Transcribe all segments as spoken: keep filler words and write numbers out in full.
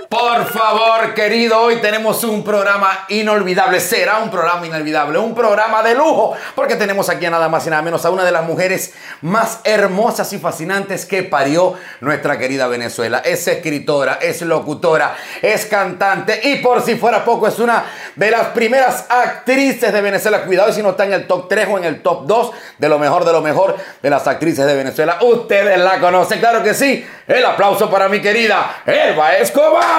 Por favor, querido, hoy tenemos un programa inolvidable. Será un programa inolvidable, un programa de lujo, porque tenemos aquí a nada más y nada menos a una de las mujeres más hermosas y fascinantes que parió nuestra querida Venezuela. Es escritora, es locutora, es cantante y por si fuera poco es una de las primeras actrices de Venezuela. Cuidado si no está en el top tres o en el top dos de lo mejor de lo mejor de las actrices de Venezuela. Ustedes la conocen, claro que sí. El aplauso para mi querida Elba Escobar.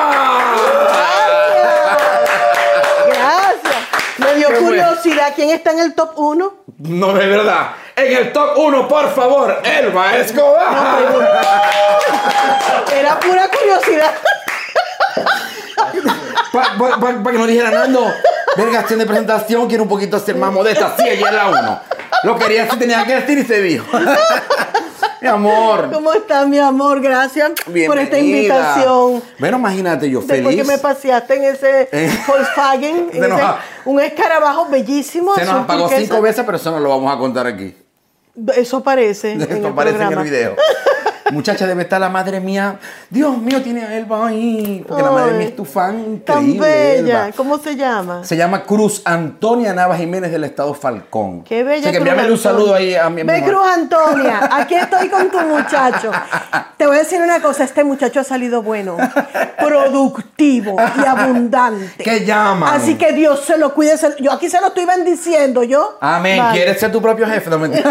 Gracias. Me dio Qué curiosidad. Bueno. ¿Quién está en el top uno? No, de verdad. En el top uno, por favor, Elba Escobar. No, era pura curiosidad. Para pa, pa, pa que no dijera Nando, verga, acción de presentación, quiero un poquito ser más modesta. Sí, ella es la uno. Lo quería decir, tenía que decir y se dijo. Mi amor. ¿Cómo estás, mi amor? Gracias Bienvenida. Por esta invitación. Bueno, imagínate, yo Después feliz. Después que me paseaste en ese eh. Volkswagen, en ese, un escarabajo bellísimo. Se nos apagó turquesa. cinco veces, pero eso no lo vamos a contar aquí. Eso aparece Eso en el aparece programa. en el video. Muchacha, debe estar la madre mía. Dios mío, tiene a Elba ahí. Porque Ay, la madre mía es tu fan tan increíble. bella. Elba. ¿Cómo se llama? Se llama Cruz Antonia Navas Jiménez del estado Falcón. Qué bella. O sea, que Cruz envíame un saludo ahí a mi Ve, mamá. Cruz Antonia, aquí estoy con tu muchacho. Te voy a decir una cosa, este muchacho ha salido bueno, productivo y abundante. ¿Qué llaman? Así que Dios se lo cuide. Yo aquí se lo estoy bendiciendo, ¿yo? Amén. Vale. ¿Quieres ser tu propio jefe? No, mentira.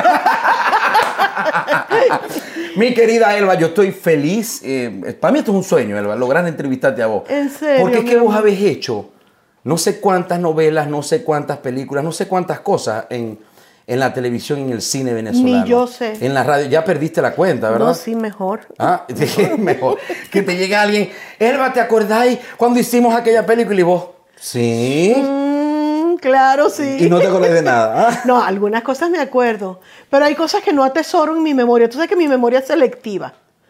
Mi querida Elba, yo estoy feliz. Eh, para mí esto es un sueño, Elba, lograr entrevistarte a vos. ¿En serio? Porque es que vos habéis hecho no sé cuántas novelas, no sé cuántas películas, no sé cuántas cosas en, en la televisión, en el cine venezolano. Ni yo sé. En la radio. Ya perdiste la cuenta, ¿verdad? No, sí, mejor. Ah, mejor. Que te llegue alguien. Elba, ¿te acordáis cuando hicimos aquella película? Y vos, sí. Mm, claro, sí. Y no te acordás de nada. ¿Ah? No, algunas cosas me acuerdo. Pero hay cosas que no atesoro en mi memoria. Tú sabes que mi memoria es selectiva.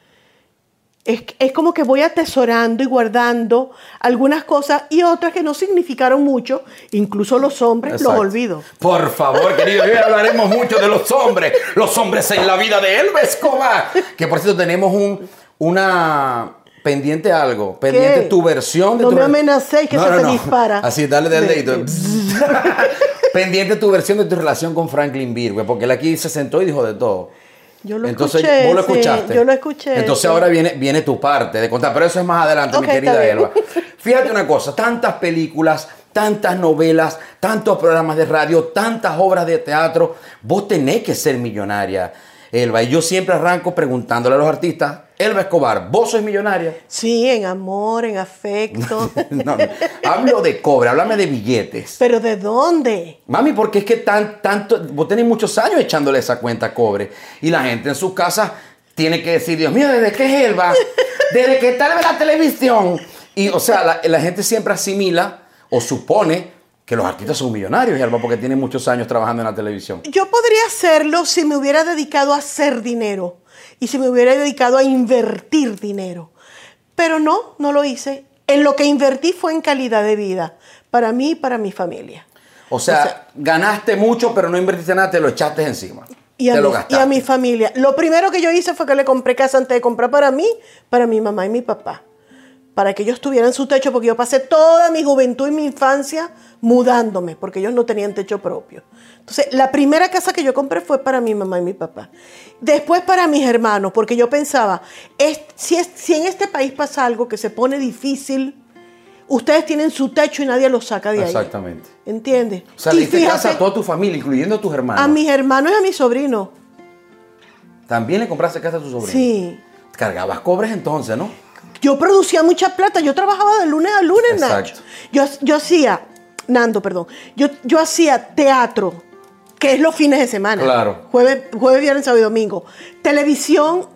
Es, es como que voy atesorando y guardando algunas cosas y otras que no significaron mucho. Incluso los hombres. Exacto. Los olvido. Por favor, querido, hoy hablaremos mucho de los hombres. Los hombres en la vida de Elba Escobar. Que por cierto tenemos un, una... pendiente algo, pendiente ¿Qué? Tu versión de no tu... me amenacéis que no, se no, te no. dispara. Así, dale del dedito. Pendiente tu versión de tu relación con Franklin Virgüe, porque él aquí se sentó y dijo de todo. Yo lo Entonces, escuché. vos lo escuchaste. Sí, yo lo escuché. Entonces sí. ahora viene, viene tu parte de contar, pero eso es más adelante, Okay, mi querida está bien. Elba. Fíjate una cosa, tantas películas, tantas novelas, tantos programas de radio, tantas obras de teatro, vos tenés que ser millonaria, Elba. Y yo siempre arranco preguntándole a los artistas, Elba Escobar, ¿vos sois millonaria? Sí, en amor, en afecto. no, no. Hablo de cobre, háblame de billetes. ¿Pero de dónde? Mami, porque es que tan, tanto, vos tenés muchos años echándole esa cuenta a cobre. Y la gente en sus casas tiene que decir, Dios mío, ¿desde qué es Elba? ¿Desde qué tal ve la televisión? Y, o sea, la, la gente siempre asimila o supone que los artistas son millonarios, Elba, porque tienen muchos años trabajando en la televisión. Yo podría hacerlo si me hubiera dedicado a hacer dinero. Y si me hubiera dedicado a invertir dinero. Pero no, no lo hice. En lo que invertí fue en calidad de vida. Para mí y para mi familia. O sea, O sea ganaste mucho, pero no invertiste nada, te lo echaste encima. Y a, te mi, lo y gastaste. a mi familia. Lo primero que yo hice fue que le compré casa antes de comprar para mí, para mi mamá y mi papá. Para que ellos tuvieran su techo, porque yo pasé toda mi juventud y mi infancia mudándome, porque ellos no tenían techo propio. Entonces, la primera casa que yo compré fue para mi mamá y mi papá. Después para mis hermanos, porque yo pensaba, es, si, es, si en este país pasa algo que se pone difícil, ustedes tienen su techo y nadie los saca de ahí. Exactamente. ¿Entiendes? O sea, Y le diste fíjate, casa a toda tu familia, incluyendo a tus hermanos. a mis hermanos y a mis sobrinos. También le compraste casa a tus sobrinos. Sí. Cargabas cobres entonces, ¿no? Yo producía mucha plata. Yo trabajaba de lunes a lunes, Exacto. Nacho. Yo, yo hacía, Nando, perdón. Yo, yo hacía teatro, que es los fines de semana. Claro. Jueves, jueves, viernes, sábado y domingo. Televisión,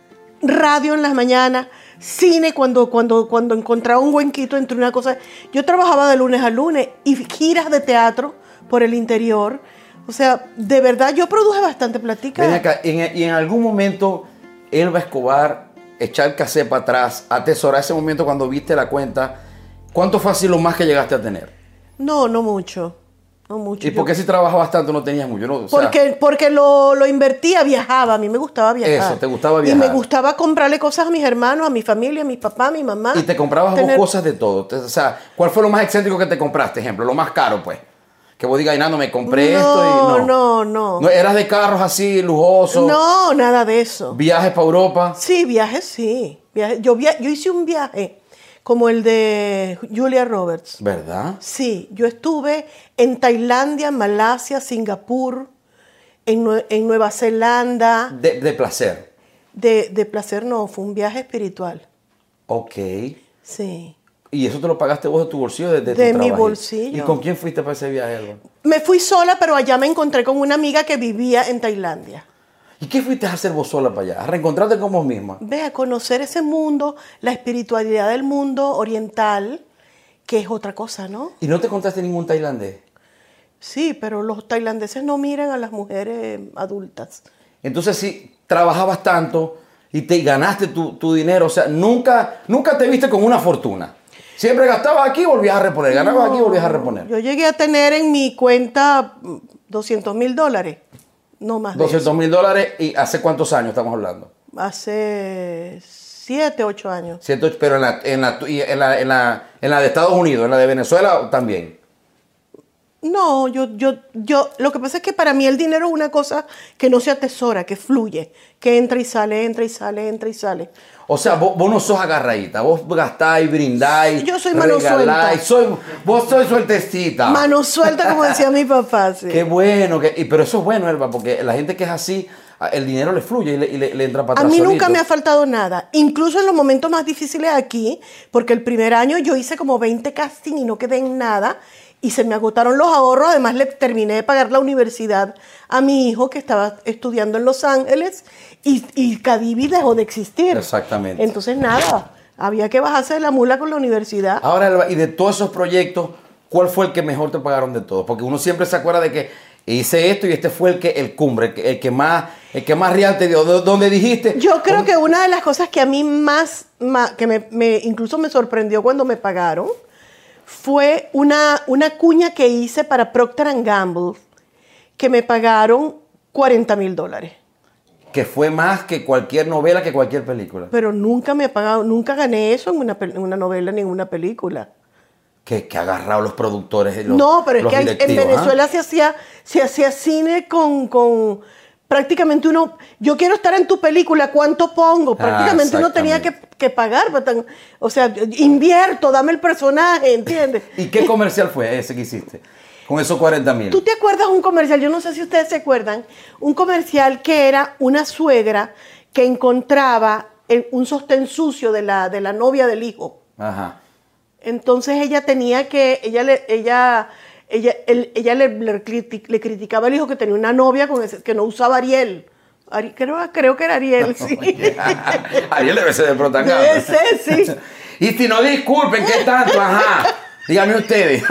radio en las mañanas, cine cuando, cuando, cuando encontraba un huenquito entre una cosa. Yo trabajaba de lunes a lunes y giras de teatro por el interior. O sea, de verdad, yo produje bastante platica. Ven acá, en- y en algún momento, Elba Escobar, echar el cassette para atrás, atesorar ese momento cuando viste la cuenta, ¿cuánto fue así lo más que llegaste a tener? No, no mucho. no mucho. ¿Y por qué si trabajabas tanto no tenías mucho? No, o sea, porque porque lo, lo invertía, viajaba. A mí me gustaba viajar. Eso, te gustaba viajar. Y me gustaba comprarle cosas a mis hermanos, a mi familia, a mi papá, a mi mamá. Y te comprabas tener... vos cosas de todo. O sea, ¿cuál fue lo más excéntrico que te compraste, ejemplo? Lo más caro, pues. Que vos digas, no, me compré no, esto y no. No, no, no. ¿Eras de carros así, lujosos? No, nada de eso. ¿Viajes para Europa? Sí, viajes sí. Viaje. Yo, via... yo hice un viaje como el de Julia Roberts. ¿Verdad? Sí, yo estuve en Tailandia, Malasia, Singapur, en, Nue en Nueva Zelanda. De, de placer. De, de placer no, fue un viaje espiritual. Ok. Sí. ¿Y eso te lo pagaste vos de tu bolsillo? De, de, de tu mi trabajo? bolsillo. ¿Y con quién fuiste para ese viaje, Elba? Me fui sola, pero allá me encontré con una amiga que vivía en Tailandia. ¿Y qué fuiste a hacer vos sola para allá? ¿A reencontrarte con vos misma? Ve, a conocer ese mundo, la espiritualidad del mundo oriental, que es otra cosa, ¿no? ¿Y no te contaste ningún tailandés? Sí, pero los tailandeses no miran a las mujeres adultas. Entonces, si trabajabas tanto y te ganaste tu, tu dinero, o sea, nunca, nunca te viste con una fortuna. Siempre gastabas aquí y volvías a reponer. Ganabas no, aquí y volvías a reponer. Yo llegué a tener en mi cuenta doscientos mil dólares. No más de doscientos mil dólares. ¿Y hace cuántos años estamos hablando? Hace siete, ocho años. Siete, ocho, pero en la, en, la, en, la, en, la, en la de Estados Unidos, en la de Venezuela también. No, yo, yo, yo, lo que pasa es que para mí el dinero es una cosa que no se atesora, que fluye, que entra y sale, entra y sale, entra y sale. O sea, vos, vos no sos agarradita, vos gastáis, brindáis, yo soy mano suelta. Soy, vos sois sueltecita. Mano suelta, como decía mi papá, sí. Qué bueno, que, y, pero eso es bueno, Elba, porque la gente que es así, el dinero le fluye y le, y le, le entra para atrás. A mí solito. nunca me ha faltado nada, incluso en los momentos más difíciles aquí, porque el primer año yo hice como veinte casting y no quedé en nada. Y se me agotaron los ahorros, además le terminé de pagar la universidad a mi hijo que estaba estudiando en Los Ángeles y, y Cadivi dejó de existir. Exactamente. Entonces nada, había que bajarse de la mula con la universidad. Ahora, y de todos esos proyectos, ¿cuál fue el que mejor te pagaron de todos? Porque uno siempre se acuerda de que hice esto y este fue el que el cumbre, el que, el que más el que más real te dio. ¿Dónde dijiste? Yo creo que una de las cosas que a mí más, más que me, me incluso me sorprendió cuando me pagaron fue una, una cuña que hice para Procter and Gamble, que me pagaron cuarenta mil dólares. Que fue más que cualquier novela, que cualquier película. Pero nunca me ha pagado, nunca gané eso en una, en una novela ni en una película. Que, que ha agarrado los productores. Los, no, pero es que hay, en Venezuela ¿ah? se hacía, se hacía cine con, con prácticamente uno, yo quiero estar en tu película, ¿cuánto pongo? Prácticamente ah, uno tenía que, que pagar. O sea, invierto, dame el personaje, ¿entiendes? ¿Y qué comercial fue ese que hiciste? Con esos cuarenta mil. ¿Tú te acuerdas un comercial? Yo no sé si ustedes se acuerdan. Un comercial que era una suegra que encontraba en un sostén sucio de la, de la novia del hijo. Ajá. Entonces ella tenía que, ella le, ella, ella, él, ella le, le, le criticaba al hijo que tenía una novia con ese, que no usaba Ariel. Ari, creo, creo que era Ariel, sí. Ariel debe ser de protagonista. Debe ser, sí. Y si no, disculpen, ¿qué tanto? Ajá. Díganme ustedes.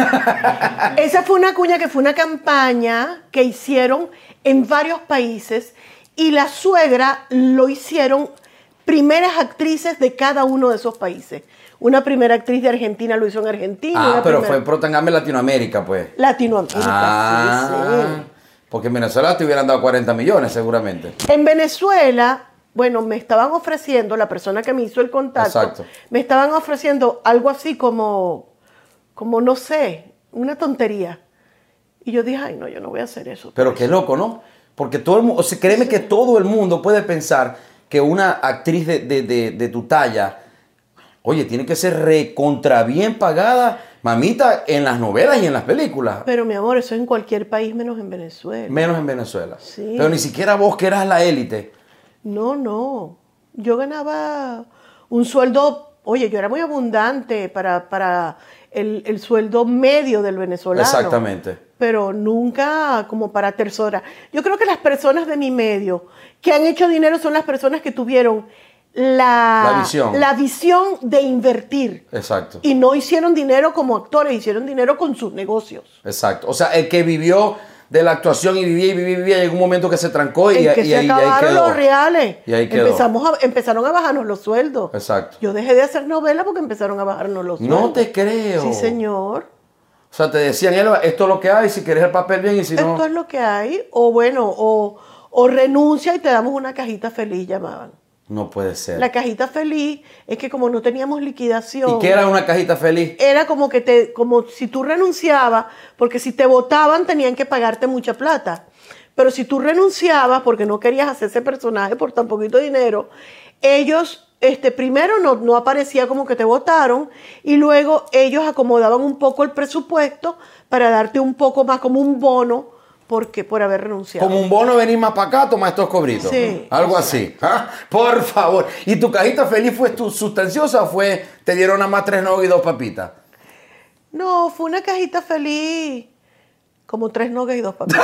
Esa fue una cuña que fue una campaña que hicieron en varios países y la suegra lo hicieron primeras actrices de cada uno de esos países. Una primera actriz de Argentina lo hizo en Argentina. Ah, una pero primera... fue Protangame Latinoamérica, pues. Latinoamérica, ah, sí, sí. Porque en Venezuela te hubieran dado cuarenta millones, seguramente. En Venezuela, bueno, me estaban ofreciendo, la persona que me hizo el contacto, exacto, me estaban ofreciendo algo así como, como no sé, una tontería. Y yo dije, ay, no, yo no voy a hacer eso. Pero qué loco, ¿no? Porque todo el mundo, o sea, créeme sí. que todo el mundo puede pensar que una actriz de, de, de, de tu talla, oye, tiene que ser recontra bien pagada, mamita, en las novelas y en las películas. Pero mi amor, eso es en cualquier país menos en Venezuela. Menos en Venezuela. Sí. Pero ni siquiera vos que eras la élite. No, no. Yo ganaba un sueldo, oye, yo era muy abundante para, para el, el sueldo medio del venezolano. Exactamente. Pero nunca como para tercera. Yo creo que las personas de mi medio que han hecho dinero son las personas que tuvieron La, la, visión. la visión de invertir. Exacto. Y no hicieron dinero como actores, hicieron dinero con sus negocios. Exacto. O sea, el que vivió de la actuación y vivía y vivía y vivía, llegó un momento que se trancó y, el que y, se y, ahí, acabaron y ahí quedó. los reales. Y ahí quedó. Empezamos a, empezaron a bajarnos los sueldos. Exacto. Yo dejé de hacer novelas porque empezaron a bajarnos los sueldos. No te creo. Sí, señor. O sea, te decían, Elba, esto es lo que hay, si quieres el papel bien y si no... Esto es lo que hay, o bueno, o, o renuncia y te damos una cajita feliz, llamaban. No puede ser. La cajita feliz es que como no teníamos liquidación... ¿Y qué era una cajita feliz? Era como que te, como si tú renunciabas, porque si te votaban tenían que pagarte mucha plata. Pero si tú renunciabas porque no querías hacer ese personaje por tan poquito dinero, ellos... Este, primero no, no aparecía como que te votaron y luego ellos acomodaban un poco el presupuesto para darte un poco más como un bono porque, por haber renunciado. Como un bono, venir más para acá, toma estos cobritos. Sí. Algo así. ¿Ah? Por favor. ¿Y tu cajita feliz fue tu sustanciosa o fue, te dieron nada más tres nuggets y dos papitas? No, fue una cajita feliz. Como tres nuggets y dos papitas.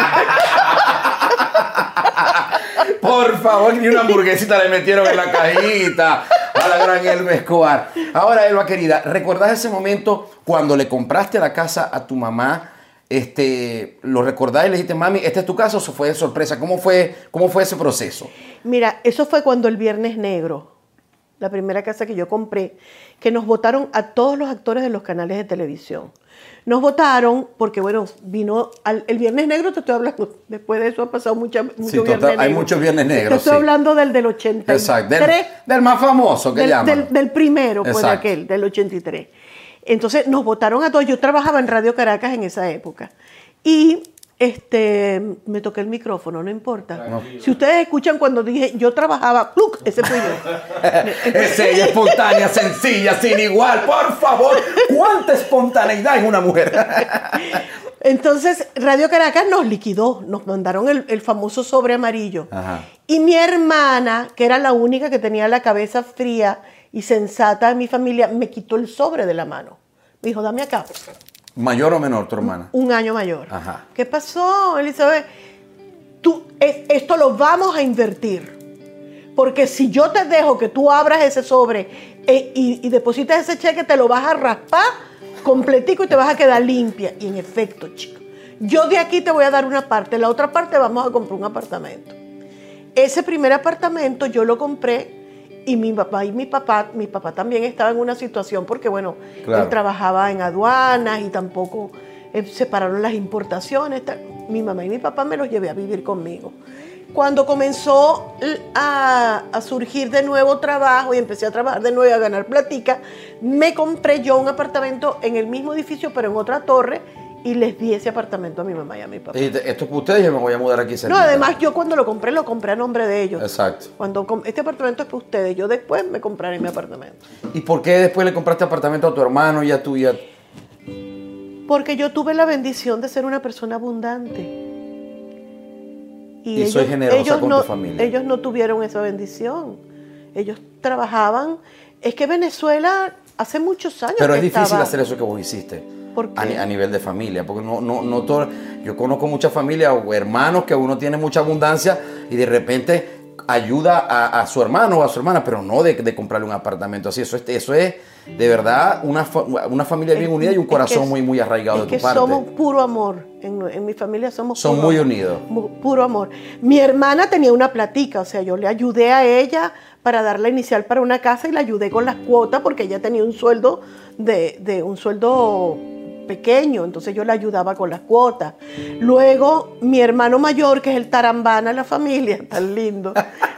Por favor, ni una hamburguesita le metieron en la cajita a la gran Elba Escobar. Ahora, Elba, querida, ¿recordás ese momento cuando le compraste la casa a tu mamá? Este, ¿lo recordás y le dijiste, mami, esta es tu casa o se fue de sorpresa? ¿Cómo fue, cómo fue ese proceso? Mira, eso fue cuando el Viernes Negro, la primera casa que yo compré, que nos votaron a todos los actores de los canales de televisión. Nos votaron porque, bueno, vino al, el Viernes Negro, te estoy hablando, después de eso ha pasado mucha, mucho Sí, Viernes total, Negro. hay muchos Viernes Negros, Te estoy sí. hablando del del ochenta y tres. Exacto, del, del más famoso que del, llaman. del, del primero, pues, Exacto. aquel, del ochenta y tres. Entonces nos votaron a todos. Yo trabajaba en Radio Caracas en esa época. Y este, me toqué el micrófono, no importa. No. Si ustedes escuchan cuando dije yo trabajaba, ¡pluc! Ese fui yo. Es ella, espontánea, sencilla, sin igual. Por favor, ¿cuánta espontaneidad en una mujer? Entonces, Radio Caracas nos liquidó, nos mandaron el, el famoso sobre amarillo. Ajá. Y mi hermana, que era la única que tenía la cabeza fría y sensata de mi familia, me quitó el sobre de la mano. Me dijo, dame acá. ¿Mayor o menor tu hermana? Un año mayor. Ajá. ¿Qué pasó, Elizabeth? Tú, es, esto lo vamos a invertir. Porque si yo te dejo que tú abras ese sobre eh, y, y depositas ese cheque, te lo vas a raspar completico y te vas a quedar limpia. Y en efecto, chico, yo de aquí te voy a dar una parte, la otra parte vamos a comprar un apartamento. Ese primer apartamento yo lo compré y mi papá y mi papá, mi papá también estaba en una situación porque, bueno, claro, él trabajaba en aduanas y tampoco eh, separaron las importaciones. Tal. Mi mamá y mi papá me los llevé a vivir conmigo. Cuando comenzó a, a surgir de nuevo trabajo y empecé a trabajar de nuevo y a ganar platica, me compré yo un apartamento en el mismo edificio, pero en otra torre, y les di ese apartamento a mi mamá y a mi papá. Y te, esto es para ustedes, yo me voy a mudar aquí cerquita. No, además yo cuando lo compré, lo compré a nombre de ellos. Exacto. Cuando este apartamento es para ustedes, yo después me compraré mi apartamento. ¿Y por qué después le compraste apartamento a tu hermano y a tu... Y a... Porque yo tuve la bendición de ser una persona abundante. Y, y ellos, soy generosa ellos con no, tu familia. Ellos no tuvieron esa bendición. Ellos trabajaban. Es que Venezuela hace muchos años. Pero que es difícil estaba... hacer eso que vos hiciste. ¿Por qué? A, a nivel de familia. Porque no, no, no todo. Yo conozco muchas familias o hermanos que uno tiene mucha abundancia y de repente ayuda a, a su hermano o a su hermana, pero no de, de comprarle un apartamento así. Eso es, eso es de verdad una, una familia bien unida y un corazón es, muy, muy arraigado de tu parte. Somos puro amor. En, en mi familia somos Son puro muy amor, unidos. Puro amor. Mi hermana tenía una platica, o sea, yo le ayudé a ella para dar la inicial para una casa y la ayudé con las cuotas porque ella tenía un sueldo de, de un sueldo pequeño, entonces yo le ayudaba con las cuotas. Luego, mi hermano mayor, que es el tarambana de la familia, tan lindo.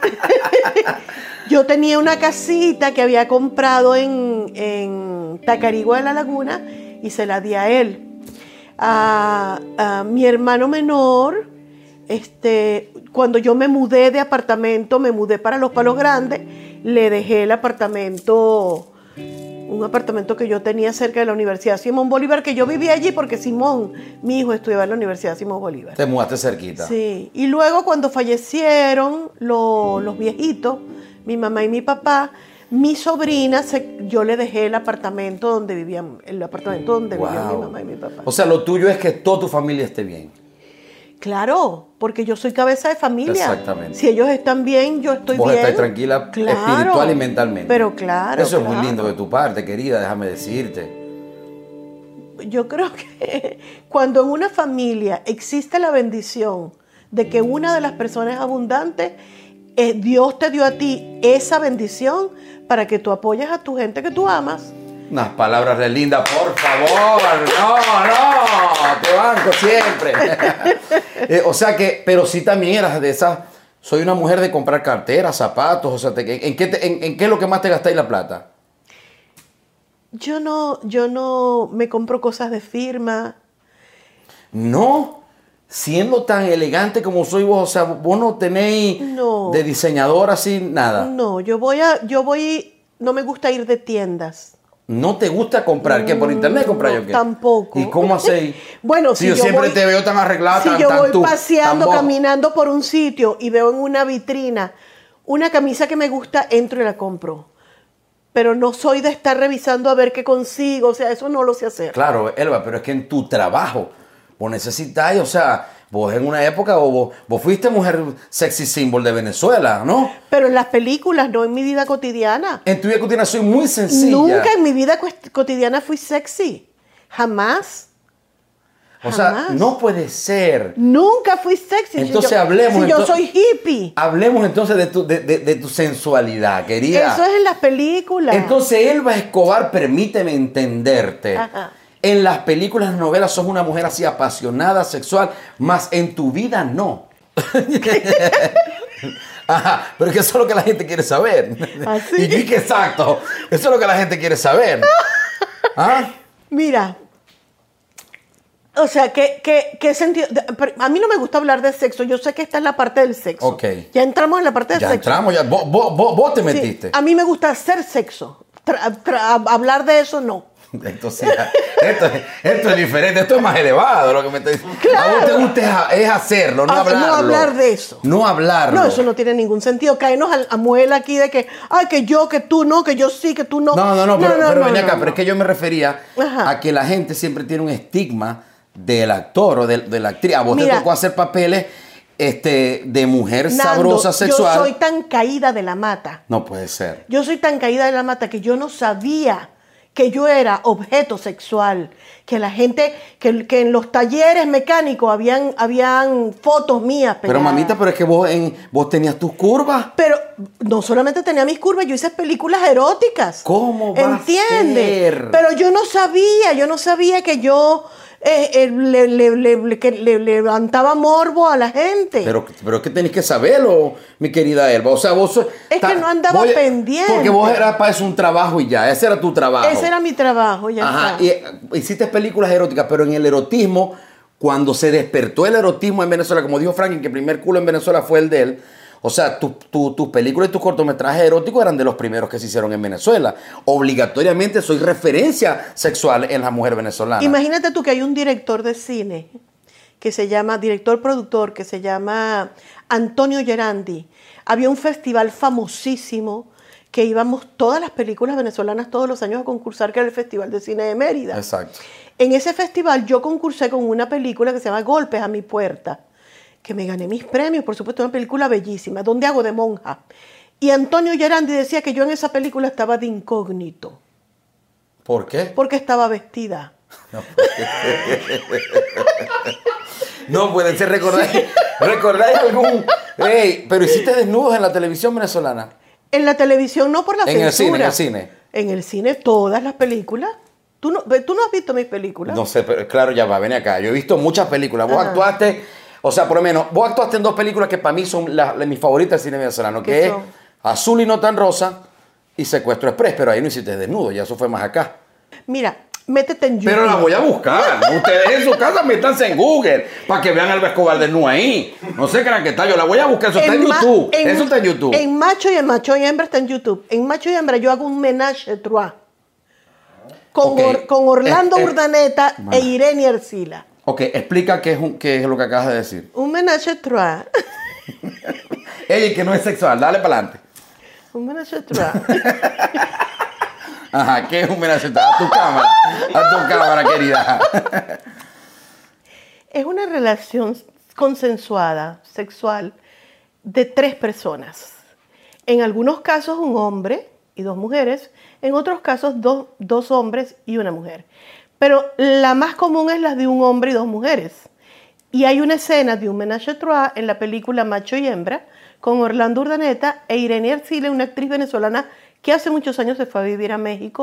Yo tenía una casita que había comprado en, en Tacarigua de la Laguna y se la di a él. A, a mi hermano menor, este, cuando yo me mudé de apartamento, me mudé para Los Palos Grandes, le dejé el apartamento, un apartamento que yo tenía cerca de la Universidad Simón Bolívar, que yo vivía allí porque Simón, mi hijo, estudiaba en la Universidad Simón Bolívar. Te mudaste cerquita. Sí, y luego cuando fallecieron los, los viejitos, mi mamá y mi papá, mi sobrina, se, yo le dejé el apartamento donde vivían, el apartamento donde wow. vivían mi mamá y mi papá. O sea, lo tuyo es que toda tu familia esté bien. Claro, porque yo soy cabeza de familia. Exactamente. Si ellos están bien, yo estoy Vos bien. Vos estás tranquila, claro, espiritual y mentalmente. Pero claro. Eso es claro. muy lindo de tu parte, querida, déjame decirte. Yo creo que cuando en una familia existe la bendición de que una de las personas es abundante, eh, Dios te dio a ti esa bendición para que tú apoyes a tu gente que tú amas. Unas palabras de linda, por favor. No, no, te banco siempre. eh, o sea que, pero sí también eras de esas. Soy una mujer de comprar carteras, zapatos. O sea, te, ¿en, qué te, en, ¿en qué es lo que más te gastáis la plata? Yo no, yo no me compro cosas de firma. No, siendo tan elegante como soy vos, o sea, vos no tenéis No. de diseñador así nada. No, yo voy a, yo voy, no me gusta ir de tiendas. ¿No te gusta comprar? ¿Qué? ¿Por internet comprar yo qué? Tampoco. ¿Y cómo hacéis? Bueno, si si yo, yo siempre voy- te veo tan arreglada, Si tan, yo tan voy tú, paseando, tan vos. caminando por un sitio y veo en una vitrina una camisa que me gusta, entro y la compro. Pero no soy de estar revisando a ver qué consigo, o sea, eso no lo sé hacer. Claro, Elba, pero es que en tu trabajo vos necesitáis, o sea, vos en una época, o vos, vos fuiste mujer sexy symbol de Venezuela, ¿no? Pero en las películas, no en mi vida cotidiana. En tu vida cotidiana soy muy sencilla. Nunca en mi vida cuest- cotidiana fui sexy. Jamás. O sea, Jamás. no puede ser. Nunca fui sexy. Entonces Si yo- hablemos, Si yo entonces- soy hippie. Hablemos entonces de tu, de, de- de tu sensualidad, querida. Eso es en las películas. Entonces, Elba Escobar, permíteme entenderte. Ajá. En las películas, las novelas, sos una mujer así apasionada, sexual, más en tu vida no. Ajá, pero es que eso es lo que la gente quiere saber. ¿Ah, sí? Y que exacto, eso es lo que la gente quiere saber. ¿Ah? Mira. O sea, ¿qué, qué, qué sentido? de- pero A mí no me gusta hablar de sexo. Yo sé que esta es la parte del sexo. Ok. Ya entramos en la parte del Ya sexo. entramos, ya. Vos, vos- vos- vos te Sí, metiste. a mí me gusta hacer sexo. Tra- tra- hablar de eso, no. Entonces, esto, es- esto es diferente, esto es más elevado lo que me estás diciendo. Claro. A vos te gusta es, a- es hacerlo, no Ah, hablarlo. no hablar de eso. No hablarlo. No, eso no tiene ningún sentido. Caernos a, a muela aquí de que, ay, que yo, que tú no, que yo sí, que tú no. No, no, no, pero, pero no, ven no, acá, no. pero es que yo me refería Ajá. a que la gente siempre tiene un estigma del actor o de, de la actriz. A vos Mira. te tocó hacer papeles este, de mujer Nando, sabrosa, sexual. Yo soy tan caída de la mata. No puede ser. Yo soy tan caída de la mata que yo no sabía que yo era objeto sexual. Que la gente, que, que en los talleres mecánicos habían, habían fotos mías Pero pegadas. mamita, pero es que vos, en, vos tenías tus curvas. Pero no solamente tenía mis curvas, yo hice películas eróticas. ¿Cómo va a ¿Entiendes? ser? Pero yo no sabía, yo no sabía que yo eh, eh, le, le- le- le- que le levantaba morbo a la gente. Pero, pero es que tenés que saberlo, mi querida Elba. O sea, vos... sos- Es que ta- no andaba vos- pendiente. Porque vos eras para eso un trabajo y ya. Ese era tu trabajo. Ese era mi trabajo, ya Ajá, está. y eh, hiciste películas eróticas, pero en el erotismo, cuando se despertó el erotismo en Venezuela, como dijo Franklin, que el primer culo en Venezuela fue el de él, o sea, tu- tu- tus películas y tus cortometrajes eróticos eran de los primeros que se hicieron en Venezuela. Obligatoriamente soy referencia sexual en la mujer venezolana. Imagínate tú que hay un director de cine que se llama, director productor, que se llama Antonio Gerandi. Había un festival famosísimo que íbamos todas las películas venezolanas todos los años a concursar, que era el Festival de Cine de Mérida. Exacto. En ese festival yo concursé con una película que se llama Golpes a mi puerta, que me gané mis premios, por supuesto, una película bellísima, donde hago de monja. Y Antonio Gerandi decía que yo en esa película estaba de incógnito, ¿Por qué? porque estaba vestida. No puede ser, ¿recordáis, ¿recordáis algún? Ey, pero hiciste desnudos en la televisión venezolana. En la televisión no por la En el censura. cine, en el cine. En el cine todas las películas. ¿Tú no, tú no has visto mis películas? No sé, pero claro, ya va, ven acá. Yo he visto muchas películas. Vos Ajá. actuaste, o sea, por lo menos, vos actuaste en dos películas que para mí son la- la- mis favoritas del cine venezolano, ¿Qué que es son? Azul y no tan rosa y Secuestro Express, pero ahí no hiciste desnudo, ya eso fue más acá. Mira, métete en YouTube. Pero la voy a buscar. Ustedes en su casa métanse en Google para que vean a Elba Escobar desnudo ahí. No sé qué era que está, yo la voy a buscar, eso está en ma- YouTube. en- Eso está en YouTube. En Macho y en Macho y Hembra está en YouTube. En Macho y Hembra yo hago un menage à trois. Con, Ok. Or- con Orlando Eh, eh, Urdaneta mana. e Irene Arcila. Ok, explica qué es, un- qué es lo que acabas de decir. Un menage à trois. Ey, que no es sexual, dale para adelante. Un menage à trois. Ajá, ¿qué es un homenaje? A tu cámara, a tu cámara, querida. Es una relación consensuada, sexual, de tres personas. En algunos casos un hombre y dos mujeres, en otros casos dos, dos hombres y una mujer. Pero la más común es la de un hombre y dos mujeres. Y hay una escena de un menage à trois en la película Macho y Hembra con Orlando Urdaneta e Irene Arcila, una actriz venezolana que hace muchos años se fue a vivir a México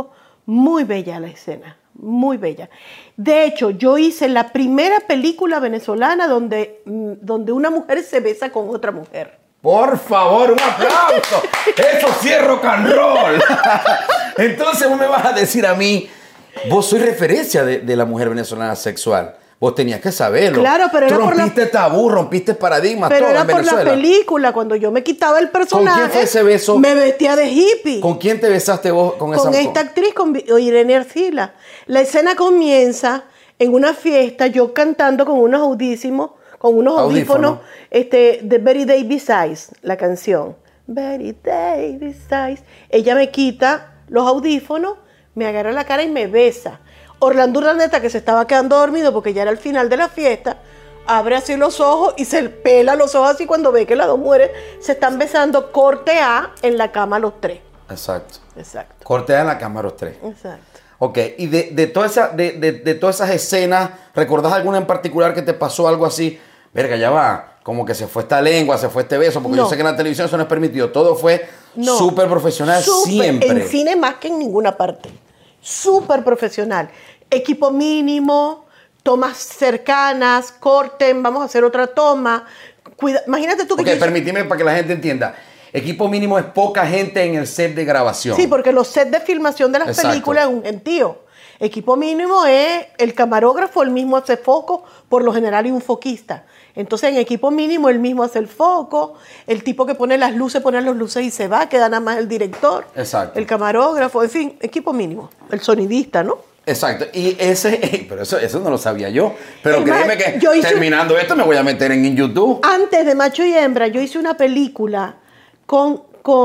Muy bella la escena, muy bella. De hecho, yo hice la primera película venezolana donde, donde una mujer se besa con otra mujer. Por favor, un aplauso. Eso sí es rock and roll. Entonces vos me vas a decir a mí, vos sois referencia de, de la mujer venezolana sexual. Vos tenías que saberlo. Claro, pero Tú era por la... rompiste tabú, rompiste paradigmas, pero todo era en por Venezuela. la película, cuando yo me quitaba el personaje. ¿Con quién fue ese beso? Me vestía de hippie. ¿Con quién te besaste vos con, Con esa esta actriz, con Irene Arcila. La escena comienza en una fiesta, yo cantando con unos audísimos, con unos Audífono. audífonos, este, de Betty Davis Eyes, la canción. Betty Davis Eyes. Ella me quita los audífonos, me agarra la cara y me besa. Orlando Urdaneta, que se estaba quedando dormido porque ya era el final de la fiesta, abre así los ojos y se pela los ojos así cuando ve que las dos mujeres se están besando, corte A, en la cama los tres. Exacto. Exacto. Cortea en la cámara los tres. Exacto. Ok, y de, de, toda esa, de, de, de todas esas escenas, ¿recordás alguna en particular que te pasó algo así? Verga, ya va, como que se fue esta lengua, se fue este beso, porque No. yo sé que en la televisión eso no es permitido. Todo fue No. súper profesional Súper, siempre. en cine más que en ninguna parte. Súper profesional. Equipo mínimo, tomas cercanas, corten, vamos a hacer otra toma. Cuida, imagínate tú que... Ok, yo- permíteme para que la gente entienda. Equipo mínimo es poca gente en el set de grabación. Sí, porque los sets de filmación de las Exacto. películas es un gentío. Equipo mínimo es el camarógrafo, el mismo hace foco, por lo general y un foquista. Entonces en equipo mínimo él mismo hace el foco, el tipo que pone las luces pone las luces y se va, queda nada más el director, Exacto. el camarógrafo, en fin, equipo mínimo, el sonidista, ¿no? Exacto, y ese, pero eso, eso no lo sabía yo. Pero Es más, créeme que yo hice- terminando esto me voy a meter en YouTube. Antes de Macho y Hembra, yo hice una película con,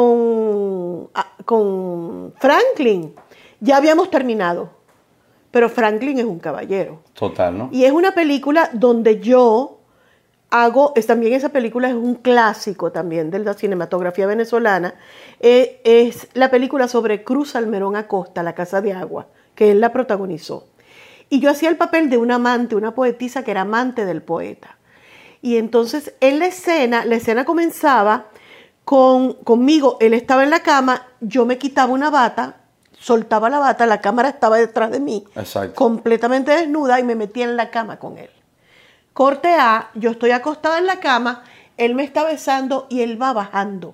con, ah, con Franklin. Ya habíamos terminado, pero Franklin es un caballero. Total, ¿no? Y es una película donde yo hago, es, también esa película es un clásico también de la cinematografía venezolana. Eh, es la película sobre Cruz Almerón Acosta, La Casa de Agua, que él la protagonizó. Y yo hacía el papel de una amante, una poetisa que era amante del poeta. Y entonces en la escena, la escena comenzaba con, conmigo, él estaba en la cama, yo me quitaba una bata, soltaba la bata, la cámara estaba detrás de mí, Exacto. completamente desnuda y me metía en la cama con él. Corte A, yo estoy acostada en la cama, él me está besando y él va bajando.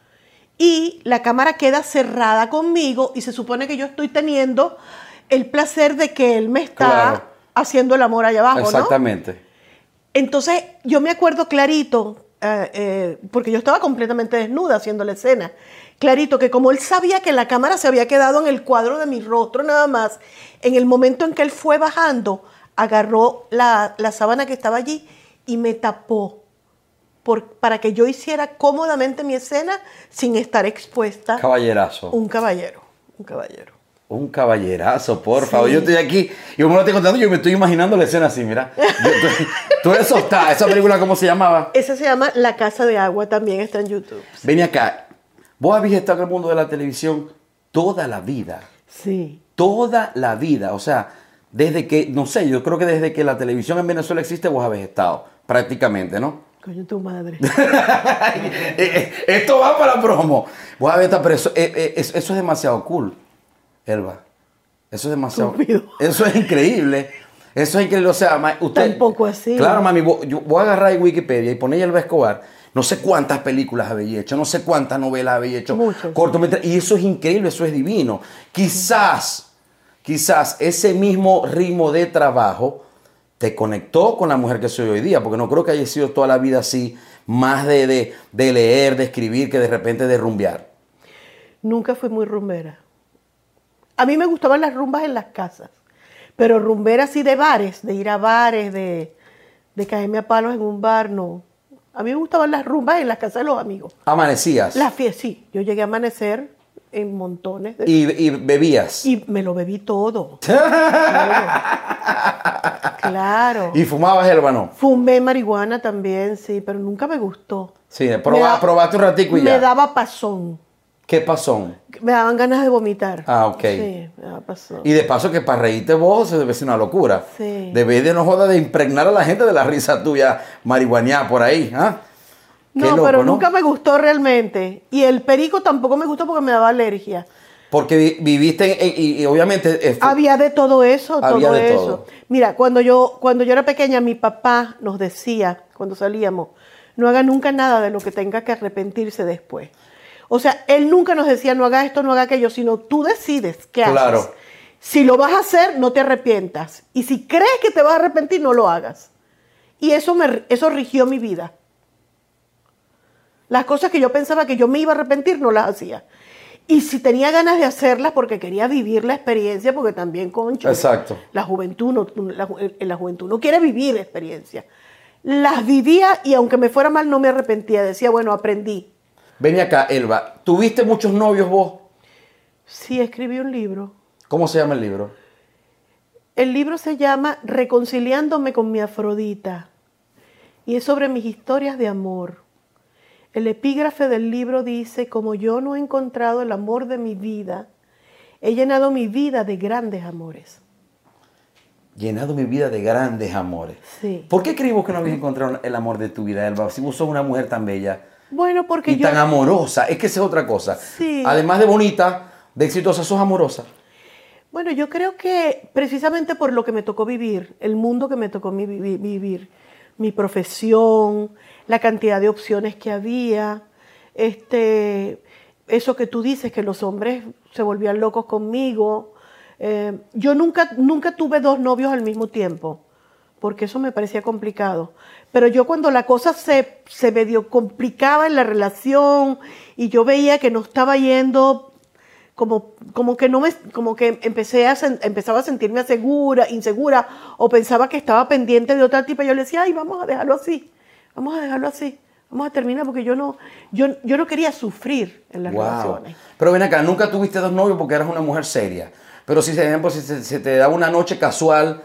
Y la cámara queda cerrada conmigo y se supone que yo estoy teniendo el placer de que él me está Claro. haciendo el amor allá abajo, ¿no? Exactamente. Entonces, yo me acuerdo clarito, eh, eh, porque yo estaba completamente desnuda haciendo la escena, clarito que como él sabía que la cámara se había quedado en el cuadro de mi rostro nada más, en el momento en que él fue bajando, agarró la, la sábana que estaba allí y me tapó por, para que yo hiciera cómodamente mi escena sin estar expuesta. Caballerazo. Un caballero, un caballero. Un caballerazo, por Sí. favor. Yo estoy aquí, yo me lo estoy contando, yo me estoy imaginando la escena así, mira. Yo- tú- Todo eso está, esa película, ¿cómo se llamaba? Esa se llama La Casa de Agua, también está en YouTube. Ven acá, vos habéis estado en el mundo de la televisión toda la vida, Sí. toda la vida, o sea, desde que, no sé, yo creo que desde que la televisión en Venezuela existe, vos habéis estado, prácticamente, ¿no? Coño, tu madre. Eh, eh, Esto va para la promo. Vos habéis estado, pero eso, eh, eh, eso, eso es demasiado cool, Elba. Eso es demasiado. Estúpido. Eso es increíble. Eso es increíble. O sea, ma- usted. Tampoco así. Claro, mami, vos- yo voy a agarrar en Wikipedia y poner Elba Escobar. No sé cuántas películas habéis hecho, no sé cuántas novelas habéis hecho. Muchas. Cortometrajes. Y eso es increíble, eso es divino. Quizás, quizás ese mismo ritmo de trabajo te conectó con la mujer que soy hoy día, porque no creo que haya sido toda la vida así, más de, de, de leer, de escribir, que de repente de rumbear. Nunca fui muy rumbera. A mí me gustaban las rumbas en las casas, pero rumbera así de bares, de ir a bares, de, de caerme a palos en un bar, no. A mí me gustaban las rumbas en las casas de los amigos. Amanecías Las fiestas, sí. Yo llegué a amanecer en montones de... y, y bebías. Y me lo bebí todo. Todo. Claro. Y fumabas Elba, ¿no? Fumé marihuana también, sí, pero nunca me gustó. Sí, Me proba- da- probaste un ratico y Me ya. daba pasón. ¿Qué pasó? Me daban ganas de vomitar. Ah, ok. Sí, me daba pasón. Y de paso que para reírte vos debe ser una locura. Sí. Debes de no joda de impregnar a la gente de la risa tuya marihuaneada por ahí, ¿ah? Qué No, loco, pero ¿no? nunca me gustó realmente. Y el perico tampoco me gustó porque me daba alergia. Porque vi- viviste en- y, y obviamente... eh, fue- Había de todo eso, Había todo de eso. todo. Mira, cuando yo, cuando yo era pequeña, mi papá nos decía, cuando salíamos, no haga nunca nada de lo que tenga que arrepentirse después. O sea, él nunca nos decía, no haga esto, no haga aquello, sino tú decides qué haces. Claro. Si lo vas a hacer, no te arrepientas. Y si crees que te vas a arrepentir, no lo hagas. Y eso, me, eso rigió mi vida. Las cosas que yo pensaba que yo me iba a arrepentir, no las hacía. Y si tenía ganas de hacerlas porque quería vivir la experiencia, porque también, concho, Exacto. la juventud no, la, ju- en la juventud no quiere vivir experiencia. Las vivía y aunque me fuera mal no me arrepentía. Decía, bueno, aprendí. Ven acá, Elba. ¿Tuviste muchos novios vos? Sí, escribí un libro. ¿Cómo se llama el libro? El libro se llama Reconciliándome con mi Afrodita y es sobre mis historias de amor. El epígrafe del libro dice, como yo no he encontrado el amor de mi vida, he llenado mi vida de grandes amores. Llenado mi vida de grandes amores. Sí. ¿Por qué creí vos que no habías encontrado el amor de tu vida, Elba? Si vos sos una mujer tan bella Bueno, porque y yo... tan amorosa. Es que esa es otra cosa. Sí. Además de bonita, de exitosa, sos amorosa. Bueno, yo creo que precisamente por lo que me tocó vivir, el mundo que me tocó mi- vi- vivir, mi profesión, la cantidad de opciones que había, este, eso que tú dices, que los hombres se volvían locos conmigo. Eh, yo nunca, nunca tuve dos novios al mismo tiempo, porque eso me parecía complicado. Pero yo cuando la cosa se, se medio complicaba en la relación y yo veía que no estaba yendo... Como, como que no me, como que empecé a sen- empezaba a sentirme segura, insegura, o pensaba que estaba pendiente de otra tipa, yo le decía, ay, vamos a dejarlo así, vamos a dejarlo así, vamos a terminar, porque yo no, yo, yo no quería sufrir en las Wow. relaciones. Pero ven acá, nunca tuviste dos novios porque eras una mujer seria. Pero si, por ejemplo, si se, se te daba una noche casual,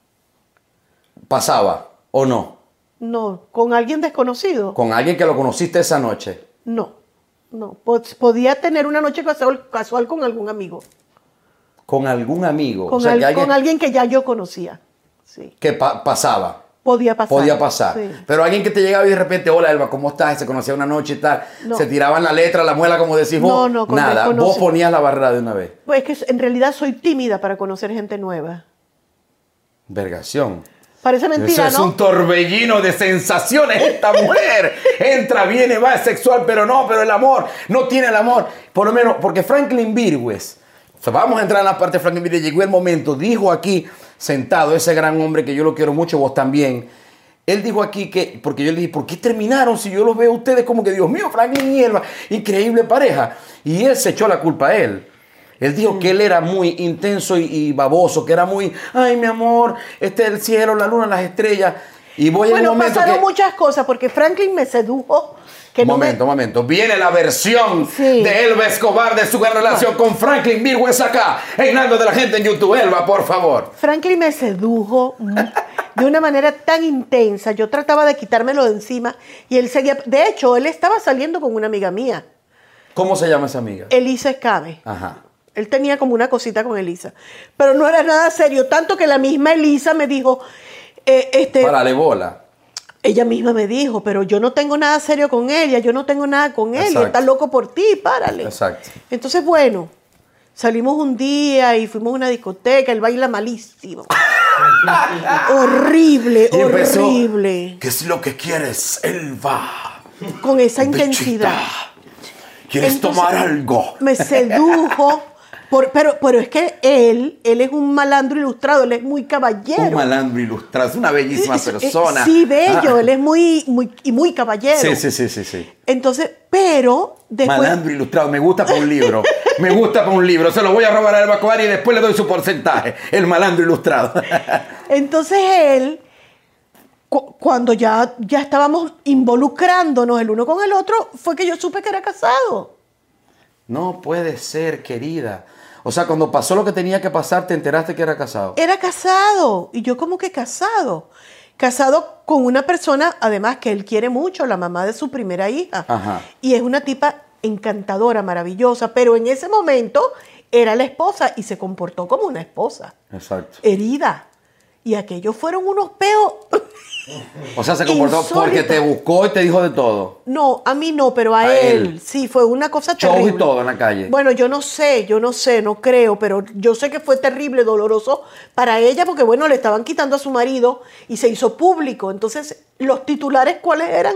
¿pasaba o no? No, con alguien desconocido, Con alguien que lo conociste esa noche. no, no, Po- podía tener una noche casual, casual con algún amigo, Con algún amigo. con, o sea, al- que alguien con alguien que ya yo conocía, sí, que pa- pasaba. podía pasar. Podía pasar. Sí. Pero alguien que te llegaba y de repente, hola Elba, ¿cómo estás? Se conocía una noche y tal. No. Se tiraban la letra, la muela, como decís vos. No, no, con nada. Vos desconocido. ponías la barrera de una vez. Pues es que en realidad soy tímida para conocer gente nueva. Vergación. Parece mentira, Eso es ¿no? un torbellino de sensaciones esta mujer. Entra, viene, va, es sexual, pero no, pero el amor, no tiene el amor. Por lo menos, porque Franklin Virgües, o sea, vamos a entrar en la parte de Franklin Virgües, llegó el momento, dijo aquí, sentado, ese gran hombre que yo lo quiero mucho, vos también. Él dijo aquí que, porque yo le dije, ¿por qué terminaron? Si yo los veo a ustedes como que, Dios mío, Franklin y Elba, increíble pareja. Y él se echó la culpa a él. Él dijo que él era muy intenso y, y baboso, que era muy, ay, mi amor, este es el cielo, la luna, las estrellas. Y voy en un Bueno, momento pasaron que... muchas cosas porque Franklin me sedujo. Que no momento, me... momento. Viene la versión Sí. de Elba Escobar de su gran relación con Franklin Virgües acá, reinando de la gente en YouTube. Elba, por favor. Franklin me sedujo de una manera tan intensa. Yo trataba de quitármelo de encima y él seguía. De hecho, él estaba saliendo con una amiga mía, ¿Cómo se llama esa amiga? Elisa Escabe. Ajá. Él tenía como una cosita con Elisa, pero no era nada serio, tanto que la misma Elisa me dijo, eh, este, Párale bola. ella misma me dijo, pero yo no tengo nada serio con ella, yo no tengo nada con él, y Exacto. él está loco por ti, párale. Exacto. Entonces, bueno, salimos un día y fuimos a una discoteca, él baila malísimo. horrible, Y empezó, horrible. ¿qué es lo que quieres, Elba? Con esa Bichita. intensidad. ¿Quieres Entonces, tomar algo? Me sedujo. Por- pero, pero es que él, él es un malandro ilustrado, él es muy caballero. Un malandro ilustrado, es una bellísima Es- es- persona. Sí, bello, Ah. él es muy, muy, y muy caballero. Sí, sí, sí, sí, sí. Entonces, pero después... Malandro ilustrado, me gusta para un libro. Me gusta para un libro. Se lo voy a robar a Elba Escobar y después le doy su porcentaje. El malandro ilustrado. Entonces él, cu- cuando ya, ya estábamos involucrándonos el uno con el otro, fue que yo supe que era casado. No puede ser, querida. O sea, cuando pasó lo que tenía que pasar, te enteraste que era casado. Era casado. Y yo como que casado. Casado con una persona, además, que él quiere mucho, la mamá de su primera hija. Ajá. Y es una tipa encantadora, maravillosa. Pero en ese momento era la esposa y se comportó como una esposa. Exacto. Herida. Y aquellos fueron unos peos. O sea, se comportó Insólito. porque te buscó y te dijo de todo. No, a mí no, pero a, A él. él. Sí, fue una cosa Shows terrible. y todo en la calle. Bueno, yo no sé, yo no sé, no creo, pero yo sé que fue terrible, doloroso para ella porque, bueno, le estaban quitando a su marido y se hizo público. Entonces, ¿los titulares cuáles eran?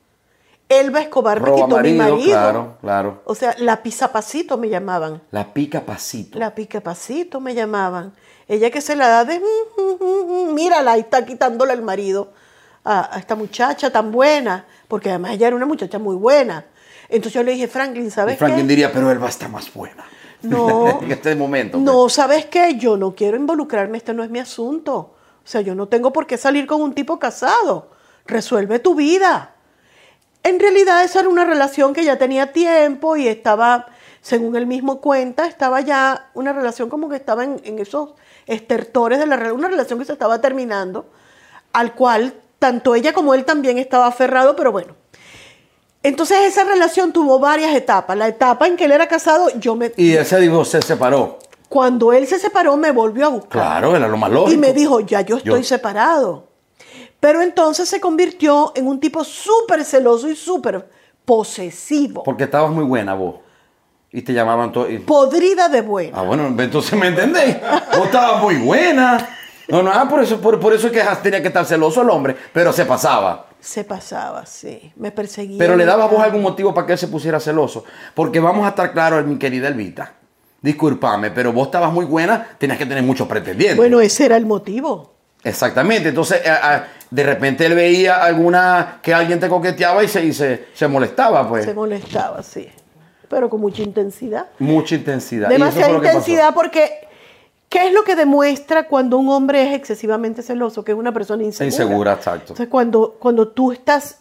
Elba Escobar me Roba quitó mi marido, marido. claro, claro. O sea, la pisapacito me llamaban. La pica pasito. La picapacito me llamaban. Ella que se la da de... Mírala, ahí está quitándole el marido a, a esta muchacha tan buena. Porque además ella era una muchacha muy buena. Entonces yo le dije, Franklin, ¿sabes Y Franklin qué? diría, pero Elba está más buena. No. En este momento. No, ¿sabes qué? Yo no quiero involucrarme, este no es mi asunto. O sea, yo no tengo por qué salir con un tipo casado. Resuelve tu vida. En realidad esa era una relación que ya tenía tiempo y estaba, según él mismo cuenta, estaba ya una relación como que estaba en, en esos estertores de la relación, una relación que se estaba terminando, al cual tanto ella como él también estaba aferrado, pero bueno. Entonces esa relación tuvo varias etapas. La etapa en que él era casado, yo me... Y ese dijo, se separó. Cuando él se separó, me volvió a buscar. Claro, era lo más lógico. Y me dijo, ya yo estoy Yo- separado. Pero entonces se convirtió en un tipo súper celoso y súper posesivo. Porque estabas muy buena vos. Y te llamaban todo. y- Podrida de buena. Ah, bueno, entonces me entendéis. Vos estabas muy buena. No, no, ah, por eso, por, por eso es que tenía que estar celoso el hombre, pero se pasaba. Se pasaba, sí. Me perseguía. Pero le dabas vos algún motivo para que él se pusiera celoso. Porque vamos a estar claros, mi querida Elvita. Discúlpame, pero vos estabas muy buena, tenías que tener muchos pretendientes. Bueno, ese era el motivo. Exactamente. Entonces, a- a- de repente él veía alguna que alguien te coqueteaba y se, y se, se molestaba, pues. Se molestaba, sí. Pero con mucha intensidad. Mucha intensidad. Y eso Demasiada fue lo que pasó. intensidad porque... ¿Qué es lo que demuestra cuando un hombre es excesivamente celoso? Que es una persona insegura. Insegura, exacto. Entonces, cuando, cuando tú estás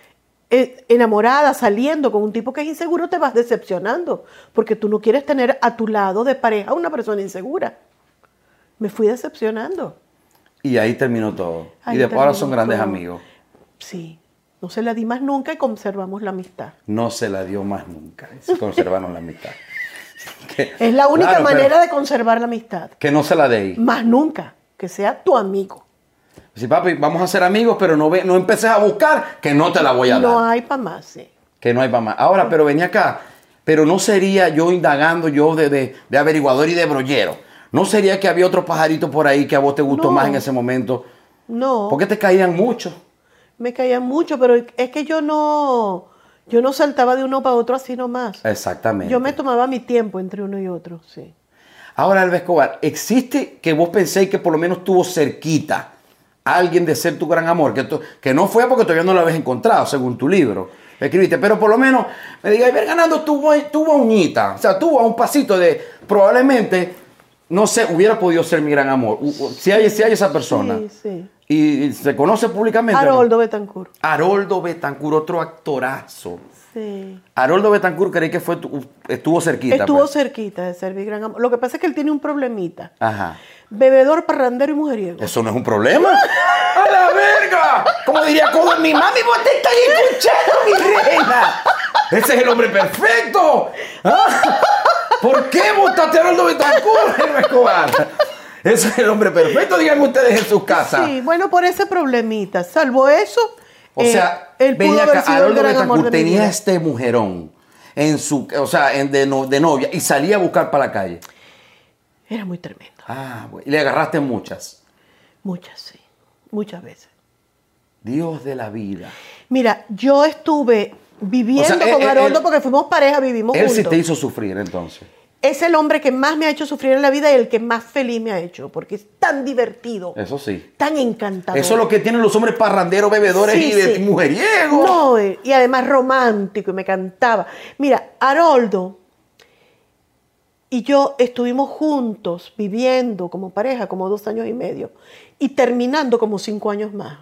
eh, enamorada, saliendo con un tipo que es inseguro, te vas decepcionando. Porque tú no quieres tener a tu lado de pareja una persona insegura. Me fui decepcionando. Y ahí terminó todo. Ahí y después ahora son terminó grandes todo. amigos. Sí. No se la di más nunca y conservamos la amistad. No se la dio más nunca. Se conservaron la amistad. Que- Es la única claro, pero manera de conservar la amistad. que no se la deis. Más nunca. Que sea tu amigo. Si papi, vamos a ser amigos, pero no, ve, no empeces a buscar, que no te la voy a No dar. hay para más, sí. Que no hay para más. Ahora, pero venía acá. Pero no sería yo indagando yo de, de, de averiguador y de brollero. No sería que había otro pajarito por ahí que a vos te gustó No. más en ese momento. No. Porque te caían mucho. Me caían mucho, pero es que yo no, yo no saltaba de uno para otro así nomás. Exactamente. Yo me tomaba mi tiempo entre uno y otro, sí. Ahora, Elba Escobar, ¿existe que vos penséis que por lo menos estuvo cerquita a alguien de ser tu gran amor? Que, tu- que no fue porque todavía no lo habías encontrado, según tu libro. Escribiste, pero por lo menos me diga, ver ganando tuvo, tuvo a uñita. O sea, tuvo a un pasito de probablemente, no sé, hubiera podido ser mi gran amor. U- u- Si hay, si hay esa persona. Sí, sí. Y, y se conoce públicamente. ¿no? Haroldo Betancourt. Haroldo Betancourt, otro actorazo. Sí. Haroldo Betancourt, creí que fue tu- estuvo cerquita. Estuvo pues. cerquita de ser mi gran amor. Lo que pasa es que él tiene un problemita. Ajá. Bebedor, parrandero y mujeriego. Eso no es un problema. ¡A la verga! Como diría Codo, mi mami, vos te estás escuchando, mi reina. Ese es el hombre perfecto. ¿Ah? ¿Por qué votaste a Haroldo Betancourt, Elba Escobar? Ese es el hombre perfecto, díganme ustedes en sus casas. Sí, bueno, por ese problemita. Salvo eso, O eh, sea, él pudo venía haber acá, sido el Haroldo gran amor Betancourt de mi tenía vida. este mujerón en su, o sea, en de, no- de novia y salía a buscar para la calle. Era muy tremendo. Ah, güey. Y le agarraste muchas. Muchas, sí. Muchas veces. Dios de la vida. Mira, yo estuve viviendo O sea, él- con él- Haroldo él- porque fuimos pareja, vivimos Él sí juntos. te hizo sufrir entonces. Es el hombre que más me ha hecho sufrir en la vida y el que más feliz me ha hecho, porque es tan divertido, Eso sí. tan encantador. Eso es lo que tienen los hombres parranderos, bebedores Sí, y de sí. mujeriegos. No, eh, y además romántico, y me cantaba. Mira, Haroldo y yo estuvimos juntos, viviendo como pareja, como dos años y medio, y terminando como cinco años más.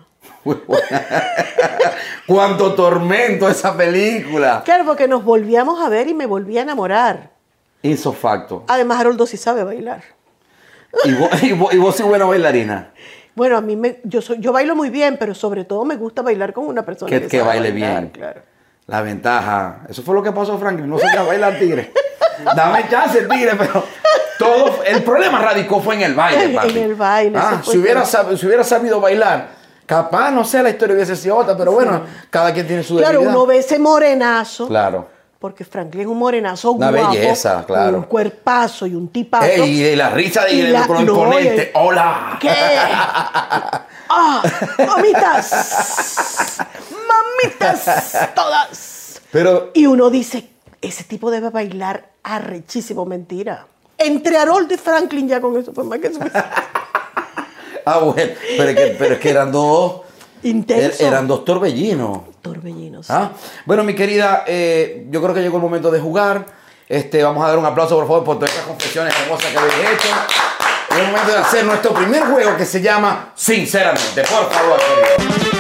Cuánto tormento esa película. Claro, porque nos volvíamos a ver y me volví a enamorar. Insofacto. Además, Haroldo sí sabe bailar. Y vos, y vos, y vos sí buena bailarina. Bueno, a mí me, yo soy, yo bailo muy bien, pero sobre todo me gusta bailar con una persona Que, que, que sabe baile bailar, bien. claro. La ventaja. Eso fue lo que pasó, Franklin. No sabía bailar tigre. Dame chance, tigre, pero todo el problema radicó fue en el baile, papi. En el baile, Ah, eso fue si, hubiera todo. sab- si hubiera sabido bailar, Capaz, no sé, la historia hubiese sido otra, pero bueno, sí. Cada quien tiene su Claro, debilidad. uno ve ese morenazo. Claro. Porque Franklin es un morenazo Una guapo. belleza, claro. Un cuerpazo y un tipazo. Ey, y la risa de, y de la, con no, imponente. el, ¡Hola! ¿Qué? ¡Ah! ¡Mamitas! ¡Mamitas! Todas. Pero... Y uno dice, ese tipo debe bailar arrechísimo. Mentira. Entre Harold y Franklin ya con eso fue más que suficiente. Ah, bueno, pero es que, pero es que eran dos... Intensos. Eran dos torbellinos. Torbellinos. ¿Ah? Bueno, mi querida, eh, yo creo que llegó el momento de jugar. Este, vamos a dar un aplauso, por favor, por todas estas confesiones hermosas que habéis hecho. Es el momento de hacer nuestro primer juego que se llama Sinceramente. Por favor, querido.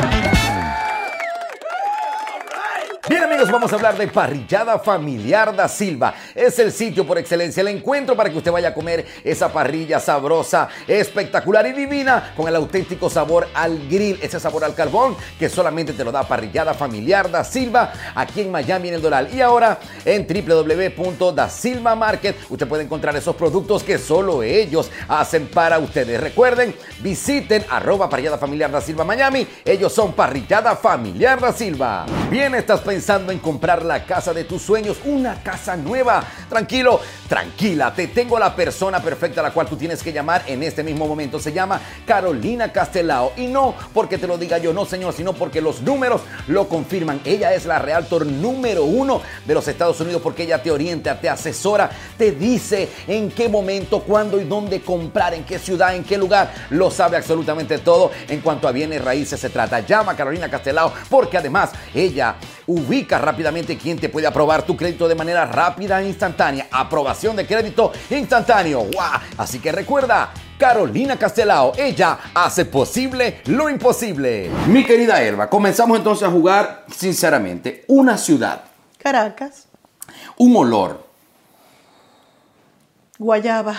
Bien, amigos, vamos a hablar de Parrillada Familiar da Silva. Es el sitio por excelencia, el encuentro para que usted vaya a comer esa parrilla sabrosa, espectacular y divina, con el auténtico sabor al grill, ese sabor al carbón que solamente te lo da Parrillada Familiar da Silva aquí en Miami, en el Doral. Y ahora en w w w punto da silva market usted puede encontrar esos productos que solo ellos hacen para ustedes. Recuerden, visiten arroba Parrillada Familiar da Silva Miami. Ellos son Parrillada Familiar da Silva. Bien, estás pensando Pensando en comprar la casa de tus sueños, una casa nueva. Tranquilo, tranquila, te tengo la persona perfecta a la cual tú tienes que llamar en este mismo momento. Se llama Carolina Castelao. Y no porque te lo diga yo, no señor, sino porque los números lo confirman. Ella es la realtor número uno de los Estados Unidos porque ella te orienta, te asesora, te dice en qué momento, cuándo y dónde comprar, en qué ciudad, en qué lugar. Lo sabe absolutamente todo en cuanto a bienes raíces se trata. Llama a Carolina Castelao porque además ella ubica rápidamente quién te puede aprobar tu crédito de manera rápida e instantánea. Aprobación de crédito instantáneo. ¡Wow! Así que recuerda, Carolina Castelao, ella hace posible lo imposible. Mi querida Elba, comenzamos entonces a jugar sinceramente. Una ciudad. Caracas. Un olor. Guayaba.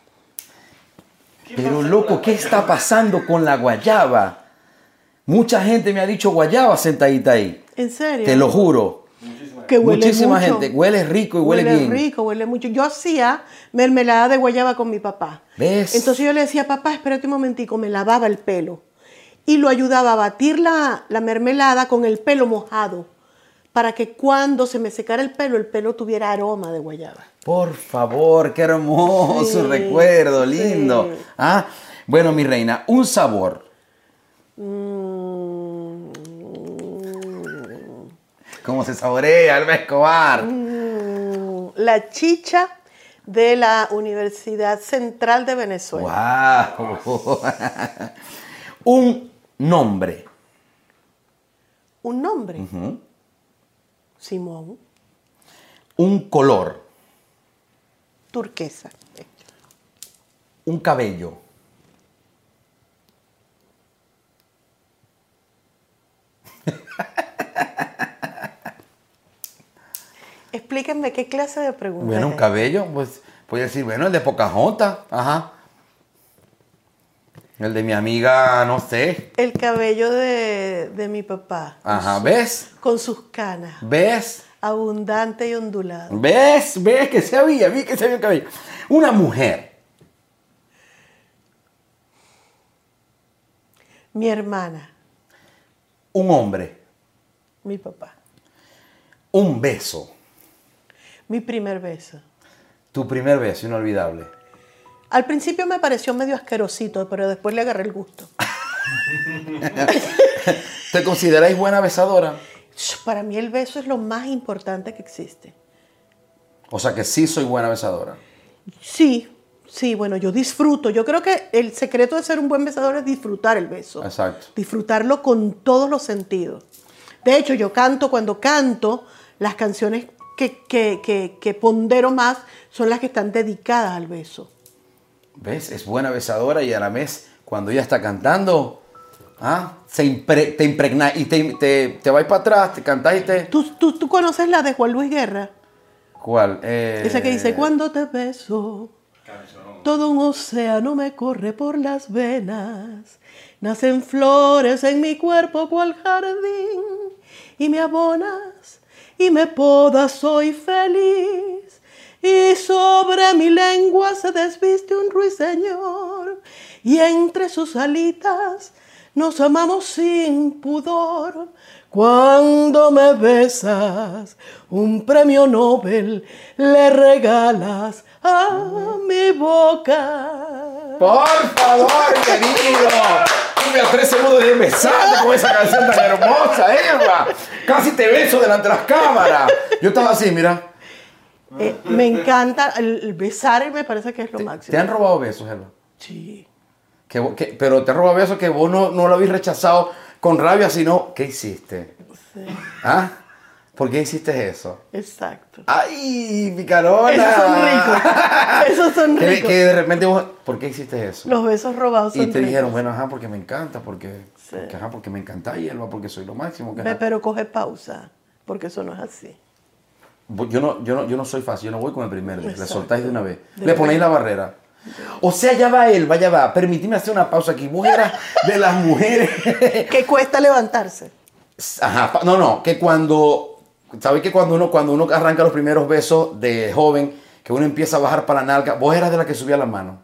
Pero loco, ¿qué está pasando con la guayaba? Mucha gente me ha dicho guayaba sentadita ahí. ¿En serio? Te lo juro. Que huele Muchísima mucho. gente. Huele rico y huele, huele bien. Huele rico, huele mucho. Yo hacía mermelada de guayaba con mi papá. ¿Ves? Entonces yo le decía, papá, espérate un momentico, me lavaba el pelo. Y lo ayudaba a batir la, la mermelada con el pelo mojado. Para que cuando se me secara el pelo, el pelo tuviera aroma de guayaba. Por favor, qué hermoso sí, recuerdo, lindo. Sí. ¿Ah? Bueno, mi reina, un sabor. Mm. ¿Cómo se saborea, Elba Escobar? Mm. La chicha de la Universidad Central de Venezuela. ¡Wow! Un nombre. ¿Un nombre? Uh-huh. Simón. Un color. Turquesa. Un cabello. Explíquenme qué clase de pregunta. Bueno, un cabello, pues voy a decir, bueno, el de Pocahontas, ajá. El de mi amiga, no sé. El cabello de, de mi papá. Ajá, ¿ves? Con sus canas. ¿Ves? Abundante y ondulado. ¿Ves? ¿Ves que se había? Vi que se había el cabello. Una mujer. Mi hermana. Un hombre. Mi papá. Un beso. Mi primer beso. Tu primer beso, inolvidable. Al principio me pareció medio asquerosito, pero después le agarré el gusto. ¿Te consideráis buena besadora? Para mí el beso es lo más importante que existe. O sea que sí soy buena besadora. Sí, sí, bueno, yo disfruto. Yo creo que el secreto de ser un buen besador es disfrutar el beso. Exacto. Disfrutarlo con todos los sentidos. De hecho, yo canto, cuando canto, las canciones que, que, que, que pondero más son las que están dedicadas al beso. ¿Ves? Es buena besadora y a la vez, cuando ella está cantando, ¿ah? Se impre, te impregna y te, te, te vais para atrás, te cantás y te... ¿Tú, tú, ¿Tú conoces la de Juan Luis Guerra? ¿Cuál? Eh... Esa que dice, cuando te beso, todo un océano me corre por las venas, nacen flores en mi cuerpo cual jardín, y me abonas y me podas, soy feliz, y sobre mi lengua se desviste un ruiseñor, y entre sus alitas Nos amamos sin pudor. Cuando me besas, un premio Nobel le regalas a mi boca. Por favor, querido. Tuve a tres segundos de besarte con esa canción tan hermosa, Elba. Casi te beso delante de las cámaras. Yo estaba así, mira. Eh, me encanta el, el besar, me parece que es lo ¿Te, máximo. ¿Te han robado besos, Elba? Sí. Que, vos- que, pero te han robado besos que vos no, no lo habéis rechazado con rabia, sino, ¿qué hiciste? Sí, ¿Ah? ¿Por qué hiciste eso? exacto. ¡Ay, picarona! Esos son ricos. Esos son Que, ricos. que de repente vos, ¿por qué hiciste eso? Los besos robados son Y te ricos. dijeron, bueno, ajá, porque me encanta, porque, Sí. porque, ajá, porque me encanta Elba, porque soy lo máximo. Que, Ve, ajá. pero coge pausa, porque eso no es así. Yo no, yo, no, yo no soy fácil, yo no voy con el primer día, le Exacto. soltáis de una vez. De Le ponéis la verdad. barrera. O sea, ya va Elba, ya va. Permitime hacer una pausa aquí. Vos eras de las mujeres. Que cuesta levantarse. Ajá, pa- no, no, que cuando, ¿sabes que cuando uno, cuando uno arranca los primeros besos de joven, que uno empieza a bajar para la nalga, vos eras de la que subía la mano?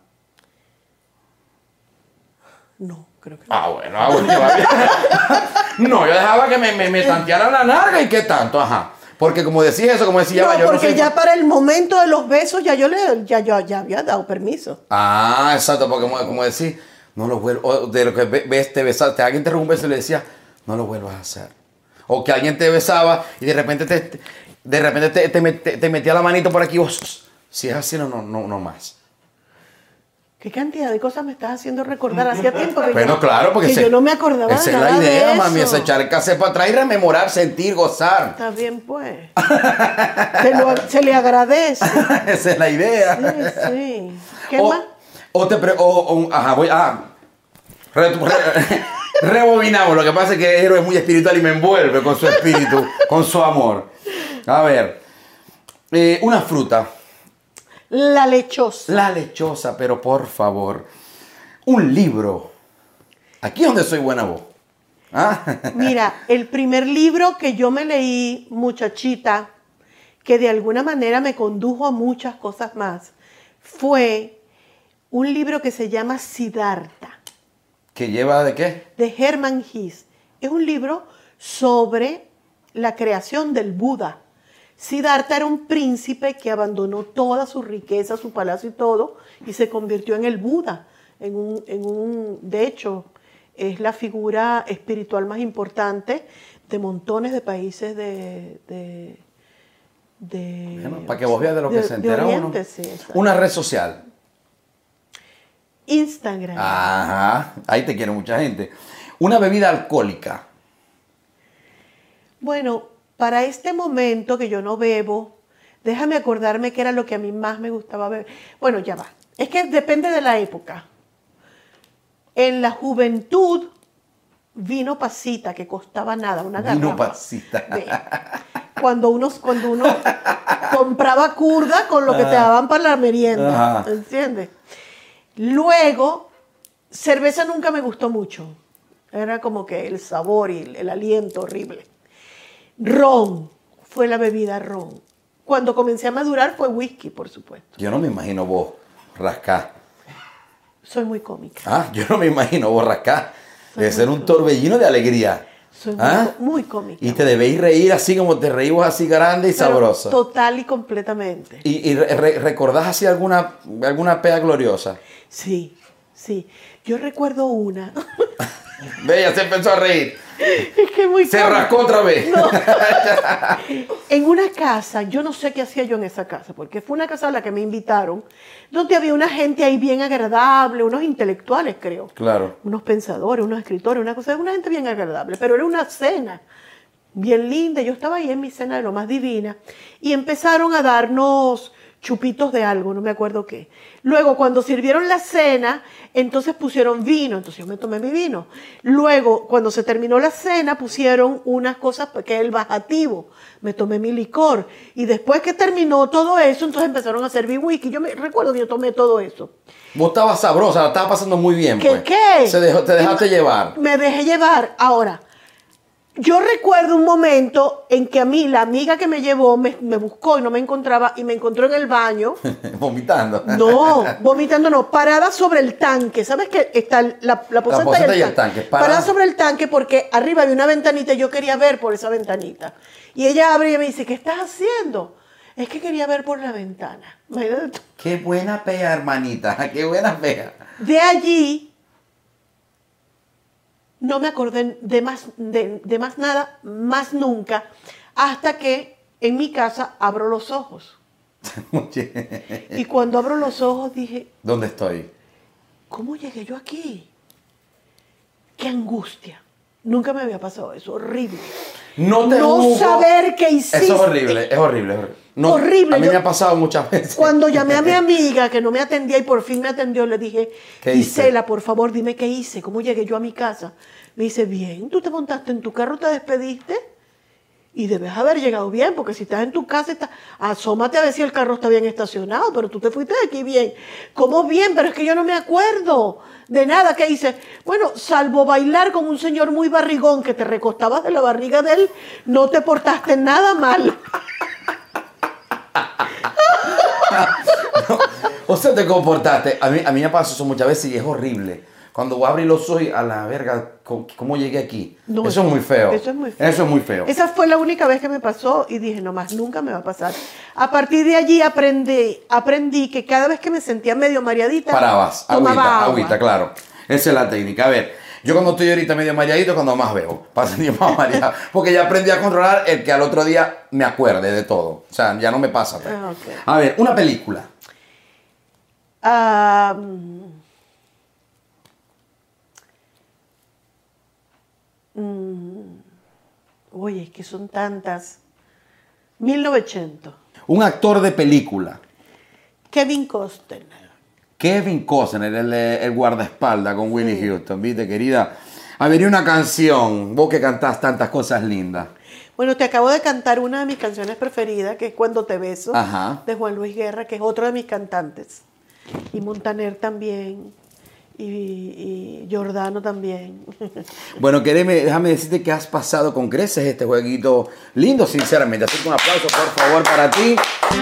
No, creo que no. Ah, bueno, ah, bueno, va bien. No, yo dejaba que me, me, me tantearan la nalga y qué tanto, ajá. Porque como decía eso, como decía, No, va, yo porque no soy- ya para el momento de los besos ya yo le ya, yo, ya había dado permiso. Ah, exacto, porque como, como decir, no lo vuelvo, o de lo que ve- ves, te besaste, alguien te robó un beso y le decía, no lo vuelvas a hacer. O que alguien te besaba y de repente te, te- de repente te, te, met- te- te metía la manito por aquí y vos, si es así, no, no, no, no más. ¿Qué cantidad de cosas me estás haciendo recordar? Hacía tiempo que, Bueno, yo, claro, porque que ese- yo no me acordaba esa de es nada la idea, de mami, es eso. echar el cassette para atrás y rememorar, sentir, gozar. Está bien, pues. se, lo- se le agradece. Esa es la idea. Sí, sí. ¿Qué o, más? o te pre- o, o- ajá, voy, ah, re- re- rebobinamos. Lo que pasa es que Héroe es muy espiritual y me envuelve con su espíritu, con su amor. A ver, eh, una fruta, La lechosa. la lechosa, pero por favor, un libro. Aquí es donde soy buena voz. ¿Ah? Mira, el primer libro que yo me leí, muchachita, que de alguna manera me condujo a muchas cosas más, fue un libro que se llama Siddhartha, ¿Que lleva de qué? de Hermann Hesse. Es un libro sobre la creación del Buda. Siddhartha era un príncipe que abandonó toda su riqueza, su palacio y todo, y se convirtió en el Buda. En un, en un, de hecho, es la figura espiritual más importante de montones de países de... de, de- Bueno, para que vos veas de lo que de- se de entera uno. Oriente, sí, exacto. Una red social. Instagram. Ajá, ahí te quiere mucha gente. Una bebida alcohólica. Bueno, para este momento que yo no bebo, déjame acordarme que era lo que a mí más me gustaba beber. Bueno, ya va. Es que depende de la época. En la juventud, vino pasita, que costaba nada, una garrafa. Vino pasita. Ve. Cuando uno, cuando uno compraba curda con lo que te daban para la merienda. Ajá. ¿Entiendes? Luego, cerveza nunca me gustó mucho. Era como que el sabor y el, el aliento horrible. Ron, fue la bebida ron. Cuando comencé a madurar fue whisky, por supuesto. Yo no me imagino vos rascar. Soy muy cómica. Ah, yo no me imagino vos rascar. Soy Debe ser muy un torbellino de alegría. Soy muy, ¿Ah? muy cómica. Y te debéis reír así como te reís vos, así grande y Pero sabroso. Total y completamente. ¿Y, y re- re- recordás así alguna, alguna pea gloriosa? Sí, sí. Yo recuerdo una. Ve, ya se empezó a reír. Es que es muy Se cómica. rascó otra vez. En una casa, yo no sé qué hacía yo en esa casa, porque fue una casa a la que me invitaron, donde había una gente ahí bien agradable, unos intelectuales, creo. Claro. Unos pensadores, unos escritores, una cosa, una gente bien agradable, pero era una cena bien linda. Yo estaba ahí en mi cena de lo más divina y empezaron a darnos chupitos de algo, no me acuerdo qué. Luego, cuando sirvieron la cena, entonces pusieron vino, entonces yo me tomé mi vino. Luego, cuando se terminó la cena, pusieron unas cosas que es el bajativo, me tomé mi licor. Y después que terminó todo eso, entonces empezaron a servir whisky. Yo me recuerdo que yo tomé todo eso. Vos estabas sabrosa, la estabas pasando muy bien. ¿Qué pues. qué? Se dejó- te dejaste llevar. Me dejé llevar. Ahora, Yo recuerdo un momento en que a mí, la amiga que me llevó, me, me buscó y no me encontraba, y me encontró en el baño. Vomitando. No, vomitando no, parada sobre el tanque. ¿Sabes qué? Está la, la poseta, La poseta y el y el tanque. tanque, parada. Parada sobre el tanque porque arriba había una ventanita y yo quería ver por esa ventanita. Y ella abre y me dice, ¿qué estás haciendo? Es que quería ver por la ventana. Imagínate tú. Qué buena pega, hermanita. Qué buena pega. De allí no me acordé de más, de, de más nada, más nunca, hasta que en mi casa abro los ojos. Y cuando abro los ojos dije, ¿Dónde estoy? ¿cómo llegué yo aquí? ¡Qué angustia! Nunca me había pasado eso, horrible. No te No juzgo. saber qué hiciste. Eso es horrible, es horrible. Es horrible. No, Horrible. A mí Yo- me ha pasado muchas veces. Cuando llamé a mi amiga que no me atendía y por fin me atendió, le dije, ¿Qué hice? Isela, por favor, dime qué hice, cómo llegué yo a mi casa. Me dice, bien, tú te montaste en tu carro, te despediste y debes haber llegado bien, porque si estás en tu casa, está, asómate a ver si el carro está bien estacionado, pero tú te fuiste de aquí bien. ¿Cómo bien? Pero es que yo no me acuerdo de nada. ¿Qué hice? Bueno, salvo bailar con un señor muy barrigón que te recostabas de la barriga de él, no te portaste nada mal. O sea, te comportaste. A mí, a mí me pasó eso muchas veces y es horrible. Cuando abrí los ojos y a la verga, ¿cómo, cómo llegué aquí? No, eso es muy feo. Eso es muy feo. Eso es muy feo. Esa fue la única vez que me pasó y dije, no más, nunca me va a pasar. A partir de allí aprendí, aprendí que cada vez que me sentía medio mareadita, Parabas, tomaba agüita, agua. agüita, claro. Esa es la técnica. A ver, yo cuando estoy ahorita medio mareadito, cuando más bebo, para sentir más mareado. Porque ya aprendí a controlar el que al otro día me acuerde de todo. O sea, ya no me pasa. Pues. Ah, ok. A ver, una película. Ah, mm, oye, es que son tantas. mil novecientos. Un actor de película. Kevin Costner. Kevin Costner, el, el guardaespaldas con Winnie Houston, ¿viste, querida? A ver, y una canción, vos que cantás tantas cosas lindas. Bueno, te acabo de cantar una de mis canciones preferidas, que es Cuando te beso, Ajá. de Juan Luis Guerra, que es otro de mis cantantes. Y Montaner también. Y, y Giordano también. Bueno, quereme, déjame decirte que has pasado con creces este jueguito lindo, sinceramente. Así que un aplauso, por favor, para ti.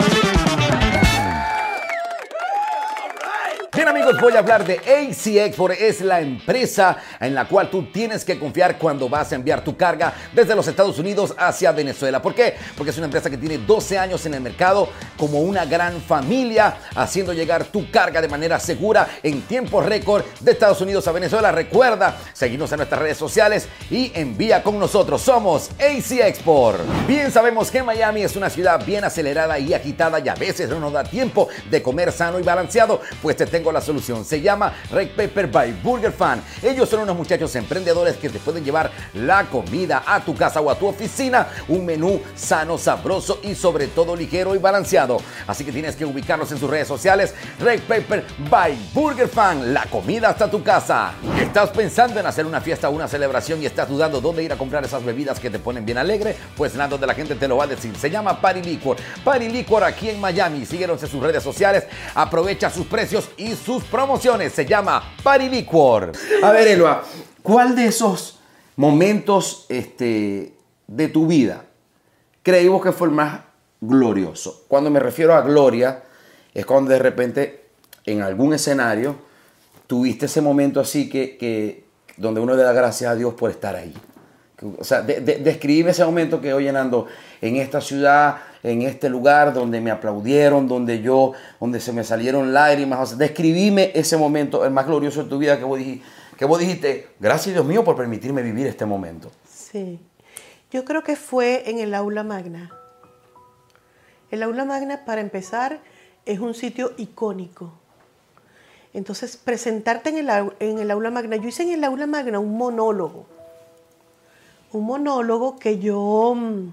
Bien, amigos, voy a hablar de A C Export. Es la empresa en la cual tú tienes que confiar cuando vas a enviar tu carga desde los Estados Unidos hacia Venezuela. ¿Por qué? Porque es una empresa que tiene doce años en el mercado como una gran familia, haciendo llegar tu carga de manera segura en tiempo récord de Estados Unidos a Venezuela. Recuerda seguirnos en nuestras redes sociales y envía con nosotros. Somos A C Export. Bien, sabemos que Miami es una ciudad bien acelerada y agitada y a veces no nos da tiempo de comer sano y balanceado. Pues te tengo la solución. Se llama Red Pepper by Burger Fan. Ellos son unos muchachos emprendedores que te pueden llevar la comida a tu casa o a tu oficina. Un menú sano, sabroso y sobre todo ligero y balanceado. Así que tienes que ubicarlos en sus redes sociales. Red Pepper by Burger Fan. La comida hasta tu casa. ¿Estás pensando en hacer una fiesta o una celebración y estás dudando dónde ir a comprar esas bebidas que te ponen bien alegre? Pues nada, donde la gente te lo va a decir. Se llama Party Liquor. Party Liquor aquí en Miami. Síguenos en sus redes sociales. Aprovecha sus precios y sus promociones. Se llama Party Liquor. A ver, Elba, ¿cuál de esos momentos este, de tu vida creímos que fue el más glorioso? Cuando me refiero a gloria, es cuando de repente en algún escenario tuviste ese momento así que, que donde uno le da gracias a Dios por estar ahí. O sea, de, de, describe ese momento que hoy ando en esta ciudad, en este lugar donde me aplaudieron, donde yo, donde se me salieron lágrimas. O sea, describime ese momento, el más glorioso de tu vida que vos dijiste, que vos dijiste, gracias Dios mío por permitirme vivir este momento. Sí. Yo creo que fue en el aula magna. El aula magna, para empezar, es un sitio icónico. Entonces, presentarte en el, au- en el aula magna, yo hice en el aula magna un monólogo. Un monólogo que yo, mm,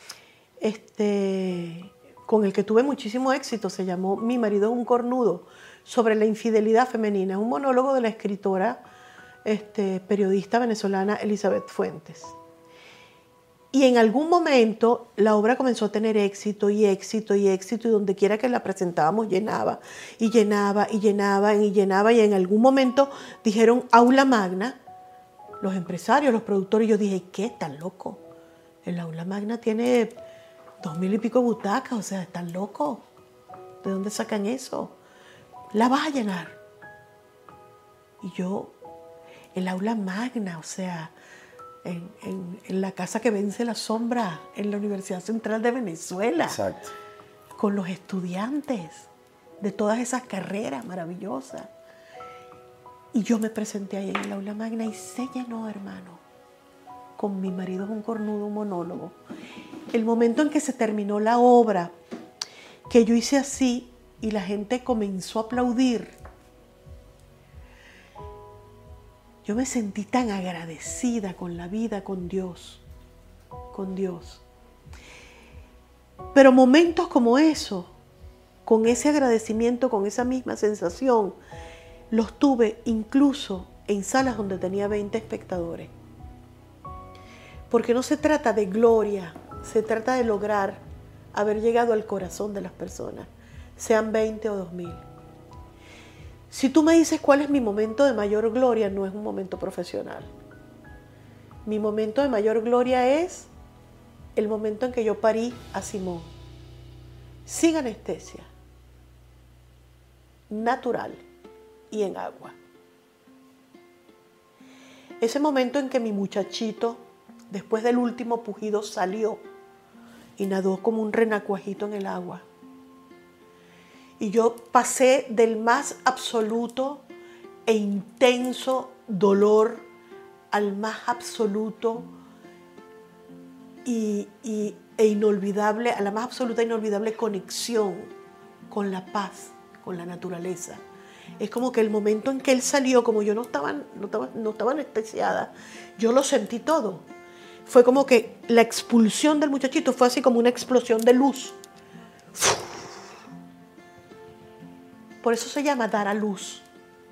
este, con el que tuve muchísimo éxito, se llamó Mi marido es un cornudo, sobre la infidelidad femenina. Es un monólogo de la escritora, este, periodista venezolana Elizabeth Fuentes. Y en algún momento la obra comenzó a tener éxito y éxito y éxito, y donde quiera que la presentábamos llenaba y llenaba y llenaba y llenaba, y en algún momento dijeron aula magna, los empresarios, los productores. Yo dije, ¿qué? ¿Están locos? El aula magna tiene dos mil y pico butacas, o sea, ¿están locos? ¿De dónde sacan eso? La vas a llenar. Y yo, el aula magna, o sea, en, en, en la casa que vence la sombra, en la Universidad Central de Venezuela. Exacto. Con los estudiantes de todas esas carreras maravillosas. Y yo me presenté ahí en el aula magna y se llenó, hermano. Con mi marido es un cornudo, un monólogo. El momento en que se terminó la obra, que yo hice así y la gente comenzó a aplaudir, yo me sentí tan agradecida con la vida, con Dios, con Dios. Pero momentos como eso, con ese agradecimiento, con esa misma sensación, los tuve incluso en salas donde tenía veinte espectadores. Porque no se trata de gloria, se trata de lograr haber llegado al corazón de las personas, sean veinte o dos mil. Si tú me dices cuál es mi momento de mayor gloria, no es un momento profesional. Mi momento de mayor gloria es el momento en que yo parí a Simón, sin anestesia, natural y en agua. Ese momento en que mi muchachito, después del último pujido, salió y nadó como un renacuajito en el agua. Y yo pasé del más absoluto e intenso dolor al más absoluto y, y, e inolvidable, a la más absoluta e inolvidable conexión con la paz, con la naturaleza. Es como que el momento en que él salió, como yo no estaba, no estaba, no estaba anestesiada, yo lo sentí todo. Fue como que la expulsión del muchachito fue así como una explosión de luz. Por eso se llama dar a luz.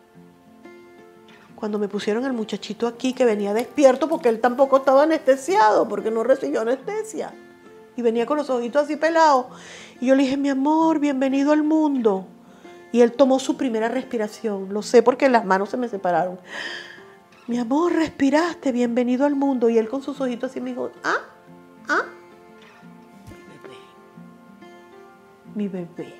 Cuando me pusieron al muchachito aquí, que venía despierto, porque él tampoco estaba anestesiado, porque no recibió anestesia. Y venía con los ojitos así pelados. Y yo le dije, mi amor, bienvenido al mundo. Y él tomó su primera respiración. Lo sé porque las manos se me separaron. Mi amor, respiraste, bienvenido al mundo. Y él con sus ojitos así me dijo, ah, ah, mi bebé. Mi bebé.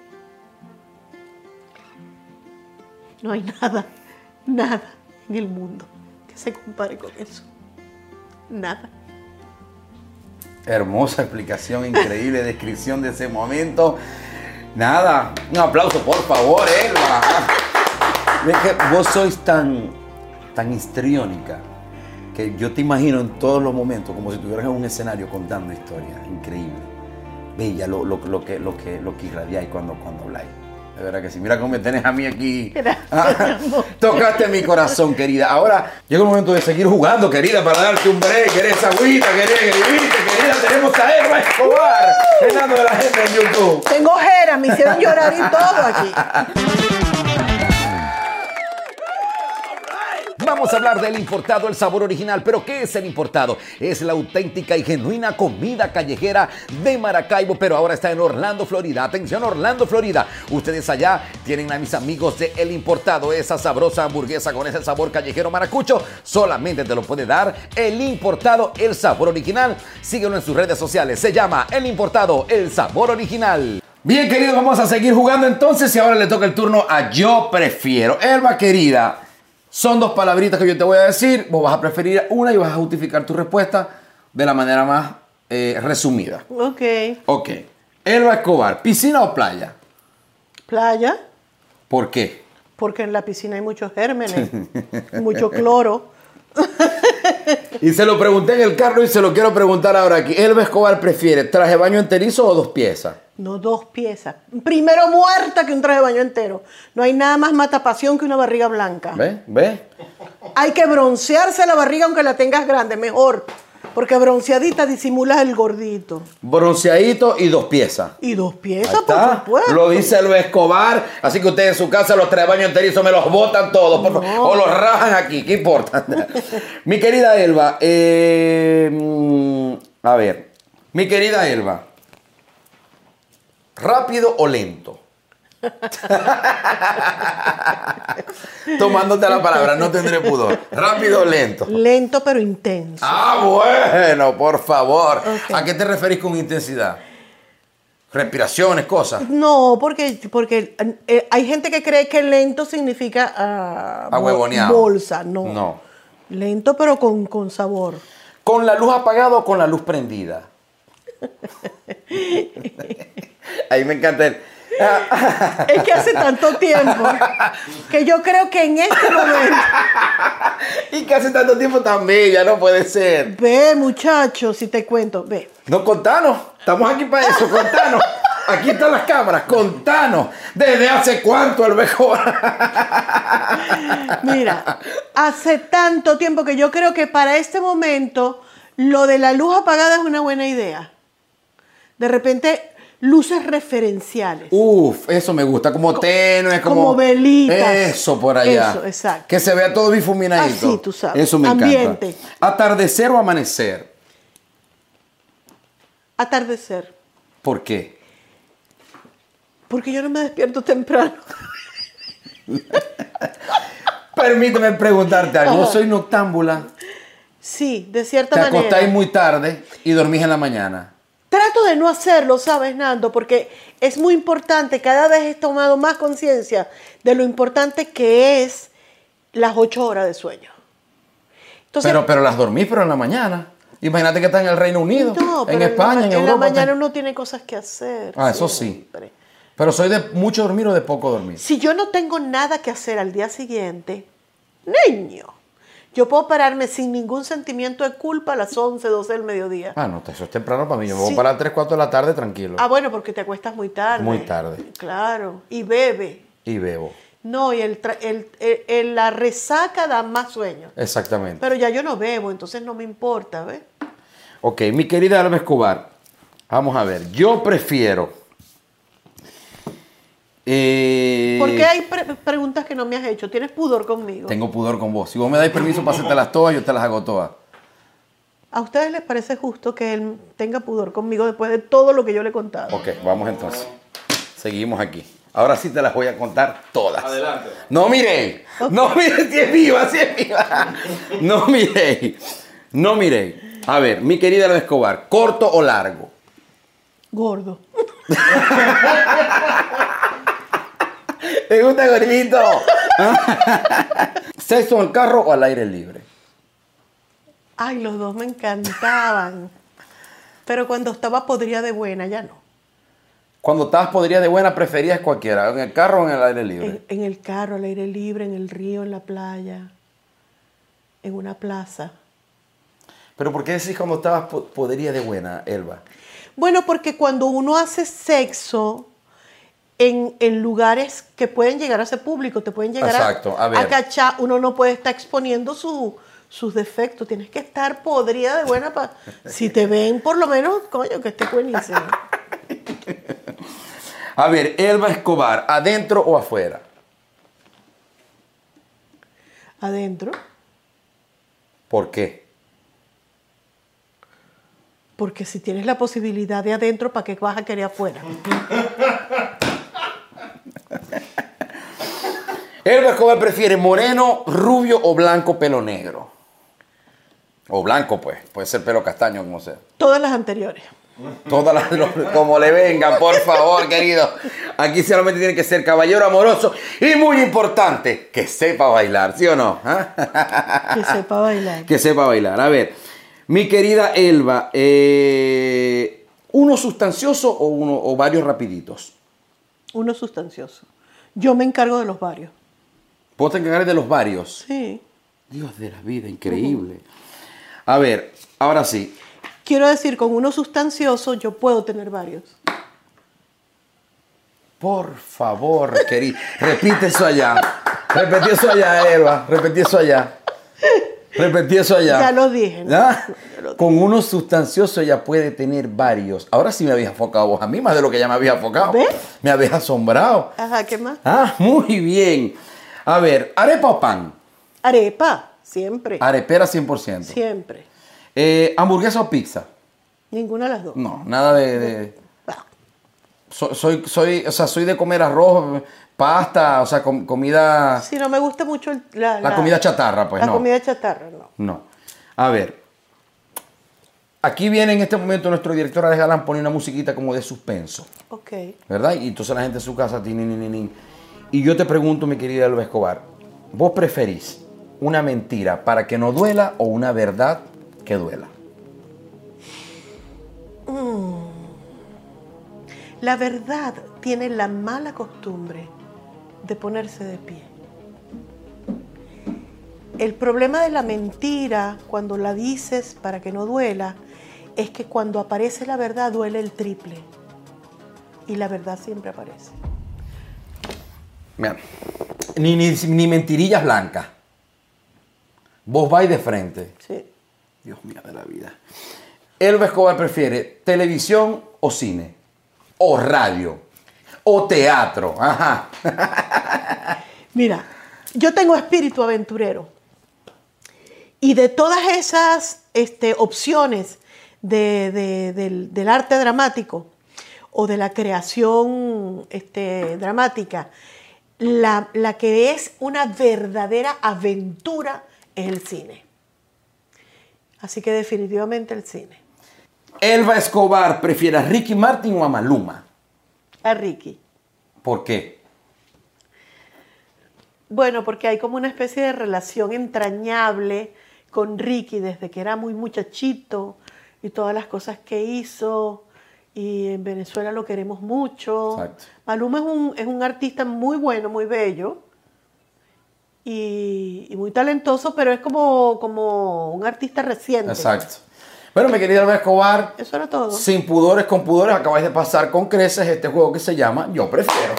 No hay nada, nada en el mundo que se compare con eso. Nada. Hermosa explicación, increíble descripción de ese momento. Nada, un aplauso por favor, Elba. Es que vos sois tan, tan histriónica que yo te imagino en todos los momentos como si estuvieras en un escenario contando historias. Increíble. Bella lo, lo, lo, que, lo, que, lo que irradiáis cuando, cuando habláis. De verdad que sí. Mira cómo me tenés a mí aquí. Ah, tocaste mi corazón, querida. Ahora llega el momento de seguir jugando, querida, para darte un break. ¿Querés agüita? ¿Querés que viviste, querida? Tenemos a Elba Escobar, llenando de la gente en YouTube. Tengo ojeras, me hicieron llorar y todo aquí. Vamos a hablar del importado, el sabor original. ¿Pero qué es el importado? Es la auténtica y genuina comida callejera de Maracaibo, pero ahora está en Orlando, Florida. Atención, Orlando, Florida. Ustedes allá tienen a mis amigos de El Importado, esa sabrosa hamburguesa con ese sabor callejero maracucho. Solamente te lo puede dar El Importado, el sabor original. Síguelo en sus redes sociales. Se llama El Importado, el sabor original. Bien, queridos, vamos a seguir jugando entonces y ahora le toca el turno a Yo Prefiero. Elba, querida, son dos palabritas que yo te voy a decir. Vos vas a preferir una y vas a justificar tu respuesta de la manera más eh, resumida. Ok. Ok. Elba Escobar, ¿piscina o playa? Playa. ¿Por qué? Porque en la piscina hay muchos gérmenes, mucho cloro. Y se lo pregunté en el carro y se lo quiero preguntar ahora aquí. ¿Elba Escobar prefiere traje de baño enterizo o dos piezas? No, dos piezas. Primero muerta que un traje de baño entero. No hay nada más matapasión que una barriga blanca. ¿Ves? ¿Ves? Hay que broncearse la barriga aunque la tengas grande, mejor. Porque bronceadita disimulas el gordito. Bronceadito y dos piezas. Y dos piezas, Ahí por está. supuesto. Lo dice Elba Escobar. Así que ustedes en su casa los traje de baño enterizo me los botan todos. Por favor. O los rajan aquí. ¿Qué importa? Mi querida Elba. Eh, a ver. Mi querida Elba. ¿Rápido o lento? Tomándote la palabra, no tendré pudor. ¿Rápido o lento? Lento pero intenso. Ah, bueno, por favor. Ok. ¿A qué te referís con intensidad? Respiraciones, cosas. No, porque, porque eh, hay gente que cree que lento significa ah, bol- Ahuevoneado. bolsa. No. No. Lento pero con, con sabor. ¿Con la luz apagada o con la luz prendida? Ahí me encanta el... Es que hace tanto tiempo que yo creo que en este momento... Y que hace tanto tiempo también, ya no puede ser. Ve, muchachos, si te cuento, ve. No, contanos. Estamos aquí para eso, contanos. Aquí están las cámaras, contanos. ¿Desde hace cuánto el mejor? Mira, hace tanto tiempo que yo creo que para este momento lo de la luz apagada es una buena idea. De repente, luces referenciales. Uf, eso me gusta, como tenue, como... como velitas. Eso por allá. Eso, exacto. Que se vea todo difuminadito. Así, tú sabes. Eso me Ambiente. encanta. ¿Atardecer o amanecer? Atardecer. ¿Por qué? Porque yo no me despierto temprano. Permíteme preguntarte algo. Ajá. ¿Vos sois noctámbula? Sí, de cierta Te manera. acostáis muy tarde y dormís en la mañana. Trato de no hacerlo, ¿sabes, Nando? Porque es muy importante, cada vez he tomado más conciencia de lo importante que es las ocho horas de sueño. Entonces, Pero, pero las dormís, pero en la mañana. Imagínate que estás en el Reino Unido, no, pero en España, la, en en Europa. la mañana te- uno tiene cosas que hacer. Ah, eso sí. siempre. Pero soy de mucho dormir o de poco dormir. Si yo no tengo nada que hacer al día siguiente, niño, yo puedo pararme sin ningún sentimiento de culpa a las once, doce del mediodía. Ah, no, eso es temprano para mí. Yo me voy Sí. para las tres, cuatro de la tarde tranquilo. Ah, bueno, porque te acuestas muy tarde. Muy tarde. Claro, y bebe. Y bebo. No, y el, tra- el- el- el- la resaca da más sueño. Exactamente. Pero ya yo no bebo, entonces no me importa, ¿ves? Ok, mi querida Alba Escobar. Vamos a ver. Yo prefiero... eh, ¿Por qué hay pre- preguntas que no me has hecho? ¿Tienes pudor conmigo? Tengo pudor con vos. Si vos me dais permiso para hacerte las todas, yo te las hago todas. ¿A ustedes les parece justo que él tenga pudor conmigo después de todo lo que yo le he contado? Ok, vamos entonces. Seguimos aquí. Ahora sí te las voy a contar todas. Adelante. No miréis. No miréis si es viva, si es viva. No miréis. No miréis. A ver, mi querida Alba Escobar, ¿corto o largo? Gordo. ¿Te gusta gordito? ¿Sexo en el carro o al aire libre? Ay, los dos me encantaban. Pero cuando estaba podrida de buena, ya no. Cuando estabas podrías de buena, preferías cualquiera, en el carro o en el aire libre. En, en el carro, al aire libre, en el río, en la playa, en una plaza. Pero ¿por qué decís cuando estabas po- podría de buena, Elba? Bueno, porque cuando uno hace sexo en, en lugares que pueden llegar a ser públicos, te pueden llegar Exacto, a a, ver. a cachar, uno no puede estar exponiendo su- sus defectos. Tienes que estar podrida de buena para... Si te ven, por lo menos, coño, que esté buenísimo. A ver, Elba Escobar, ¿adentro o afuera? Adentro, ¿Por qué? porque si tienes la posibilidad de adentro, ¿para qué vas a querer afuera? Elba Escobar prefiere moreno, rubio o blanco, pelo negro. O blanco, pues. Puede ser pelo castaño, como sea. Todas las anteriores. Todas las, los- como le vengan, por favor, querido. Aquí solamente tiene que ser caballero amoroso y muy importante, que sepa bailar, ¿sí o no? ¿Ah? Que sepa bailar. Que sepa bailar. A ver, mi querida Elba, eh, ¿uno sustancioso o, uno, o varios rapiditos? Uno sustancioso. Yo me encargo de los varios. ¿Puedo te encargar de los varios? Sí. Dios de la vida, increíble. A ver, ahora sí. Quiero decir, con uno sustancioso yo puedo tener varios. Por favor, querido, repite eso allá. Repetí eso allá, Eva. Repetí eso allá. Repetí eso allá. Ya lo dije, ¿no? ¿Ya? Ya lo dije. Con uno sustancioso ya puede tener varios. Ahora sí me habías enfocado vos a mí, más de lo que ya me habías enfocado. ¿Ves? Me habías asombrado. Ajá, ¿qué más? Ah, muy bien. A ver, ¿arepa o pan? Arepa, siempre. Arepera cien por ciento. Siempre. Eh, ¿Hamburguesa o pizza? Ninguna de las dos. No, nada de... de- Ah, So- soy, soy, o sea, soy de comer arroz, pasta, o sea, com- comida... Sí, no me gusta mucho el- la, La comida chatarra, pues, la no. comida chatarra, no. No. A ver. Aquí viene en este momento nuestro director Alex Galán, pone una musiquita como de suspenso, Ok. ¿verdad? Y entonces la gente en su casa, tin, tin, tin, tin. Y yo te pregunto, mi querida Elba Escobar, ¿vos preferís una mentira para que no duela o una verdad que duela? La verdad tiene la mala costumbre de ponerse de pie. El problema de la mentira, cuando la dices para que no duela, es que cuando aparece la verdad duele el triple. Y la verdad siempre aparece. Mira, ni, ni, ni mentirillas blancas. Vos vais de frente. Sí. Dios mío de la vida. Elba Escobar prefiere televisión o cine, o radio, o teatro. Ajá. Mira, yo tengo espíritu aventurero. Y de todas esas este, opciones de, de, del, del arte dramático o de la creación este, dramática, la, la que es una verdadera aventura es el cine. Así que definitivamente el cine. Elba Escobar prefiere a Ricky Martin o a Maluma. A Ricky. ¿Por qué? Bueno, porque hay como una especie de relación entrañable con Ricky desde que era muy muchachito y todas las cosas que hizo. Y en Venezuela lo queremos mucho. Exacto. Maluma es un, es un artista muy bueno, muy bello y, y muy talentoso, pero es como, como un artista reciente. Exacto. Bueno, mi querida Elba Escobar, Eso era todo. sin pudores, con pudores, acabáis de pasar con creces este juego que se llama Yo Prefiero.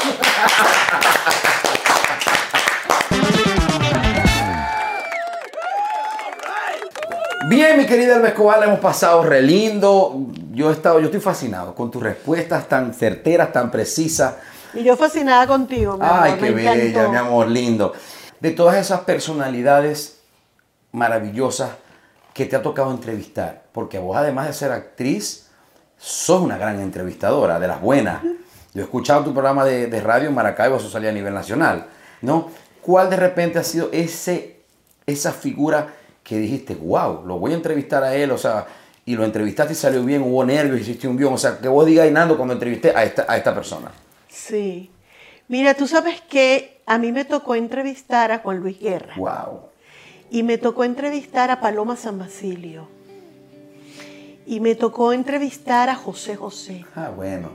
Bien, mi querida Elba Escobar, la hemos pasado re lindo. Yo he estado, yo estoy fascinado con tus respuestas tan certeras, tan precisas. Y yo fascinada contigo, mi Ay, amor, qué me bella, encantó. mi amor, lindo. De todas esas personalidades maravillosas que te ha tocado entrevistar, porque vos además de ser actriz, sos una gran entrevistadora, de las buenas. Yo he escuchado tu programa de, de radio en Maracaibo, eso salía a nivel nacional, ¿no? ¿Cuál de repente ha sido ese, esa figura que dijiste, wow, lo voy a entrevistar a él, o sea, y lo entrevistaste y salió bien, hubo nervios, hiciste un guión, o sea, que vos digas, Nando, cuando entrevisté a esta, a esta persona? Sí. Mira, tú sabes que a mí me tocó entrevistar a Juan Luis Guerra. Wow. Y me tocó entrevistar a Paloma San Basilio. Y me tocó entrevistar a José José. Ah, bueno.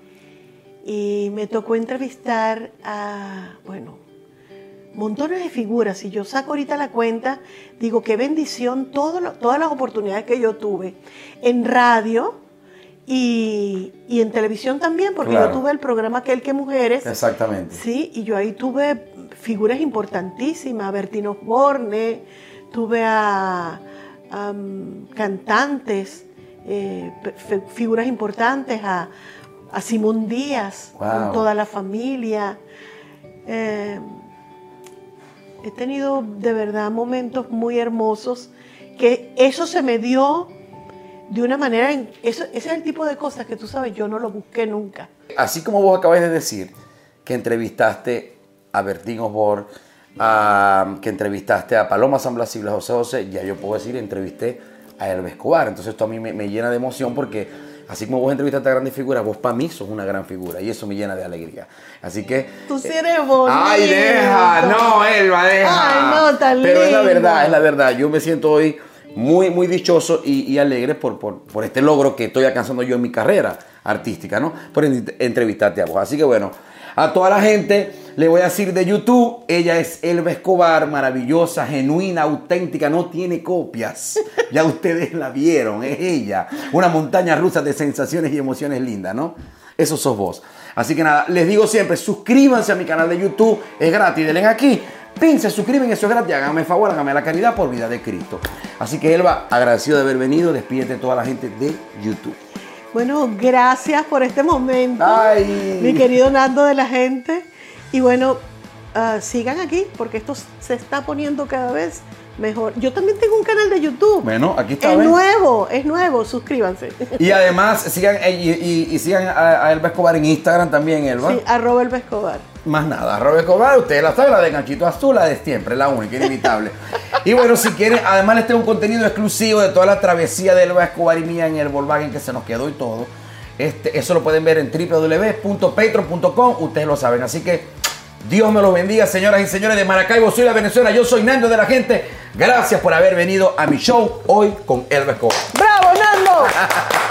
Y me tocó entrevistar a, bueno, montones de figuras. Si yo saco ahorita la cuenta, digo, qué bendición todo lo- todas las oportunidades que yo tuve en radio y, y en televisión también, porque Claro. yo tuve el programa Aquel que Mujeres. Exactamente. Sí, y yo ahí tuve figuras importantísimas, a Bertino Osborne, tuve a, a, um, cantantes, eh, fe- figuras importantes, a, a Simón Díaz, Wow. con toda la familia. Eh, he tenido de verdad momentos muy hermosos, que eso se me dio de una manera, en, eso, ese es el tipo de cosas que tú sabes, yo no lo busqué nunca. Así como vos acabáis de decir que entrevistaste a Bertín Osborne, a- que entrevistaste a Paloma San Blas y a José José, ya yo puedo decir, entrevisté a Elba Escobar. Entonces esto a mí me, me llena de emoción porque así como vos entrevistaste a grandes figuras, vos para mí sos una gran figura y eso me llena de alegría. Así que... Tú sí eres bonito. ¡Ay, deja! No, Elba, deja. Ay, no, tan Pero es la lindo. verdad, es la verdad. Yo me siento hoy muy, muy dichoso y, y alegre por, por, por este logro que estoy alcanzando yo en mi carrera artística, ¿no? Por en- entrevistarte a vos. Así que bueno, a toda la gente le voy a decir de YouTube, ella es Elba Escobar, maravillosa, genuina, auténtica, no tiene copias. Ya ustedes la vieron, es ella. Una montaña rusa de sensaciones y emociones lindas, ¿no? Eso sos vos. Así que nada, les digo siempre, suscríbanse a mi canal de YouTube, es gratis, denle aquí. Pin, se suscriben, eso es gratis, háganme el favor, háganme la caridad por vida de Cristo. Así que Elba, agradecido de haber venido, despídete de toda la gente de YouTube. Bueno, gracias por este momento, Ay. mi querido Nando de la gente. Y bueno, ah, sigan aquí porque esto se está poniendo cada vez Mejor. Yo también tengo un canal de YouTube. Bueno, aquí está. Es ¿ven? nuevo, es nuevo, suscríbanse. Y además sigan eh, y, y, y sigan a, a Elba Escobar en Instagram también, Elba. Sí, arroba Elba Escobar. Más nada, arroba Escobar, ustedes la saben, la de ganchito azul, la de siempre, la única, inimitable. Y bueno, si quieren, además les tengo un contenido exclusivo de toda la travesía de Elba Escobar y mía en el Volkswagen que se nos quedó y todo. Este, eso lo pueden ver en w w w punto patreon punto com, ustedes lo saben. Así que Dios me los bendiga, señoras y señores de Maracaibo, soy la Venezuela, yo soy Nando de la gente. Gracias por haber venido a mi show hoy con Elba Escobar. ¡Bravo, Nando!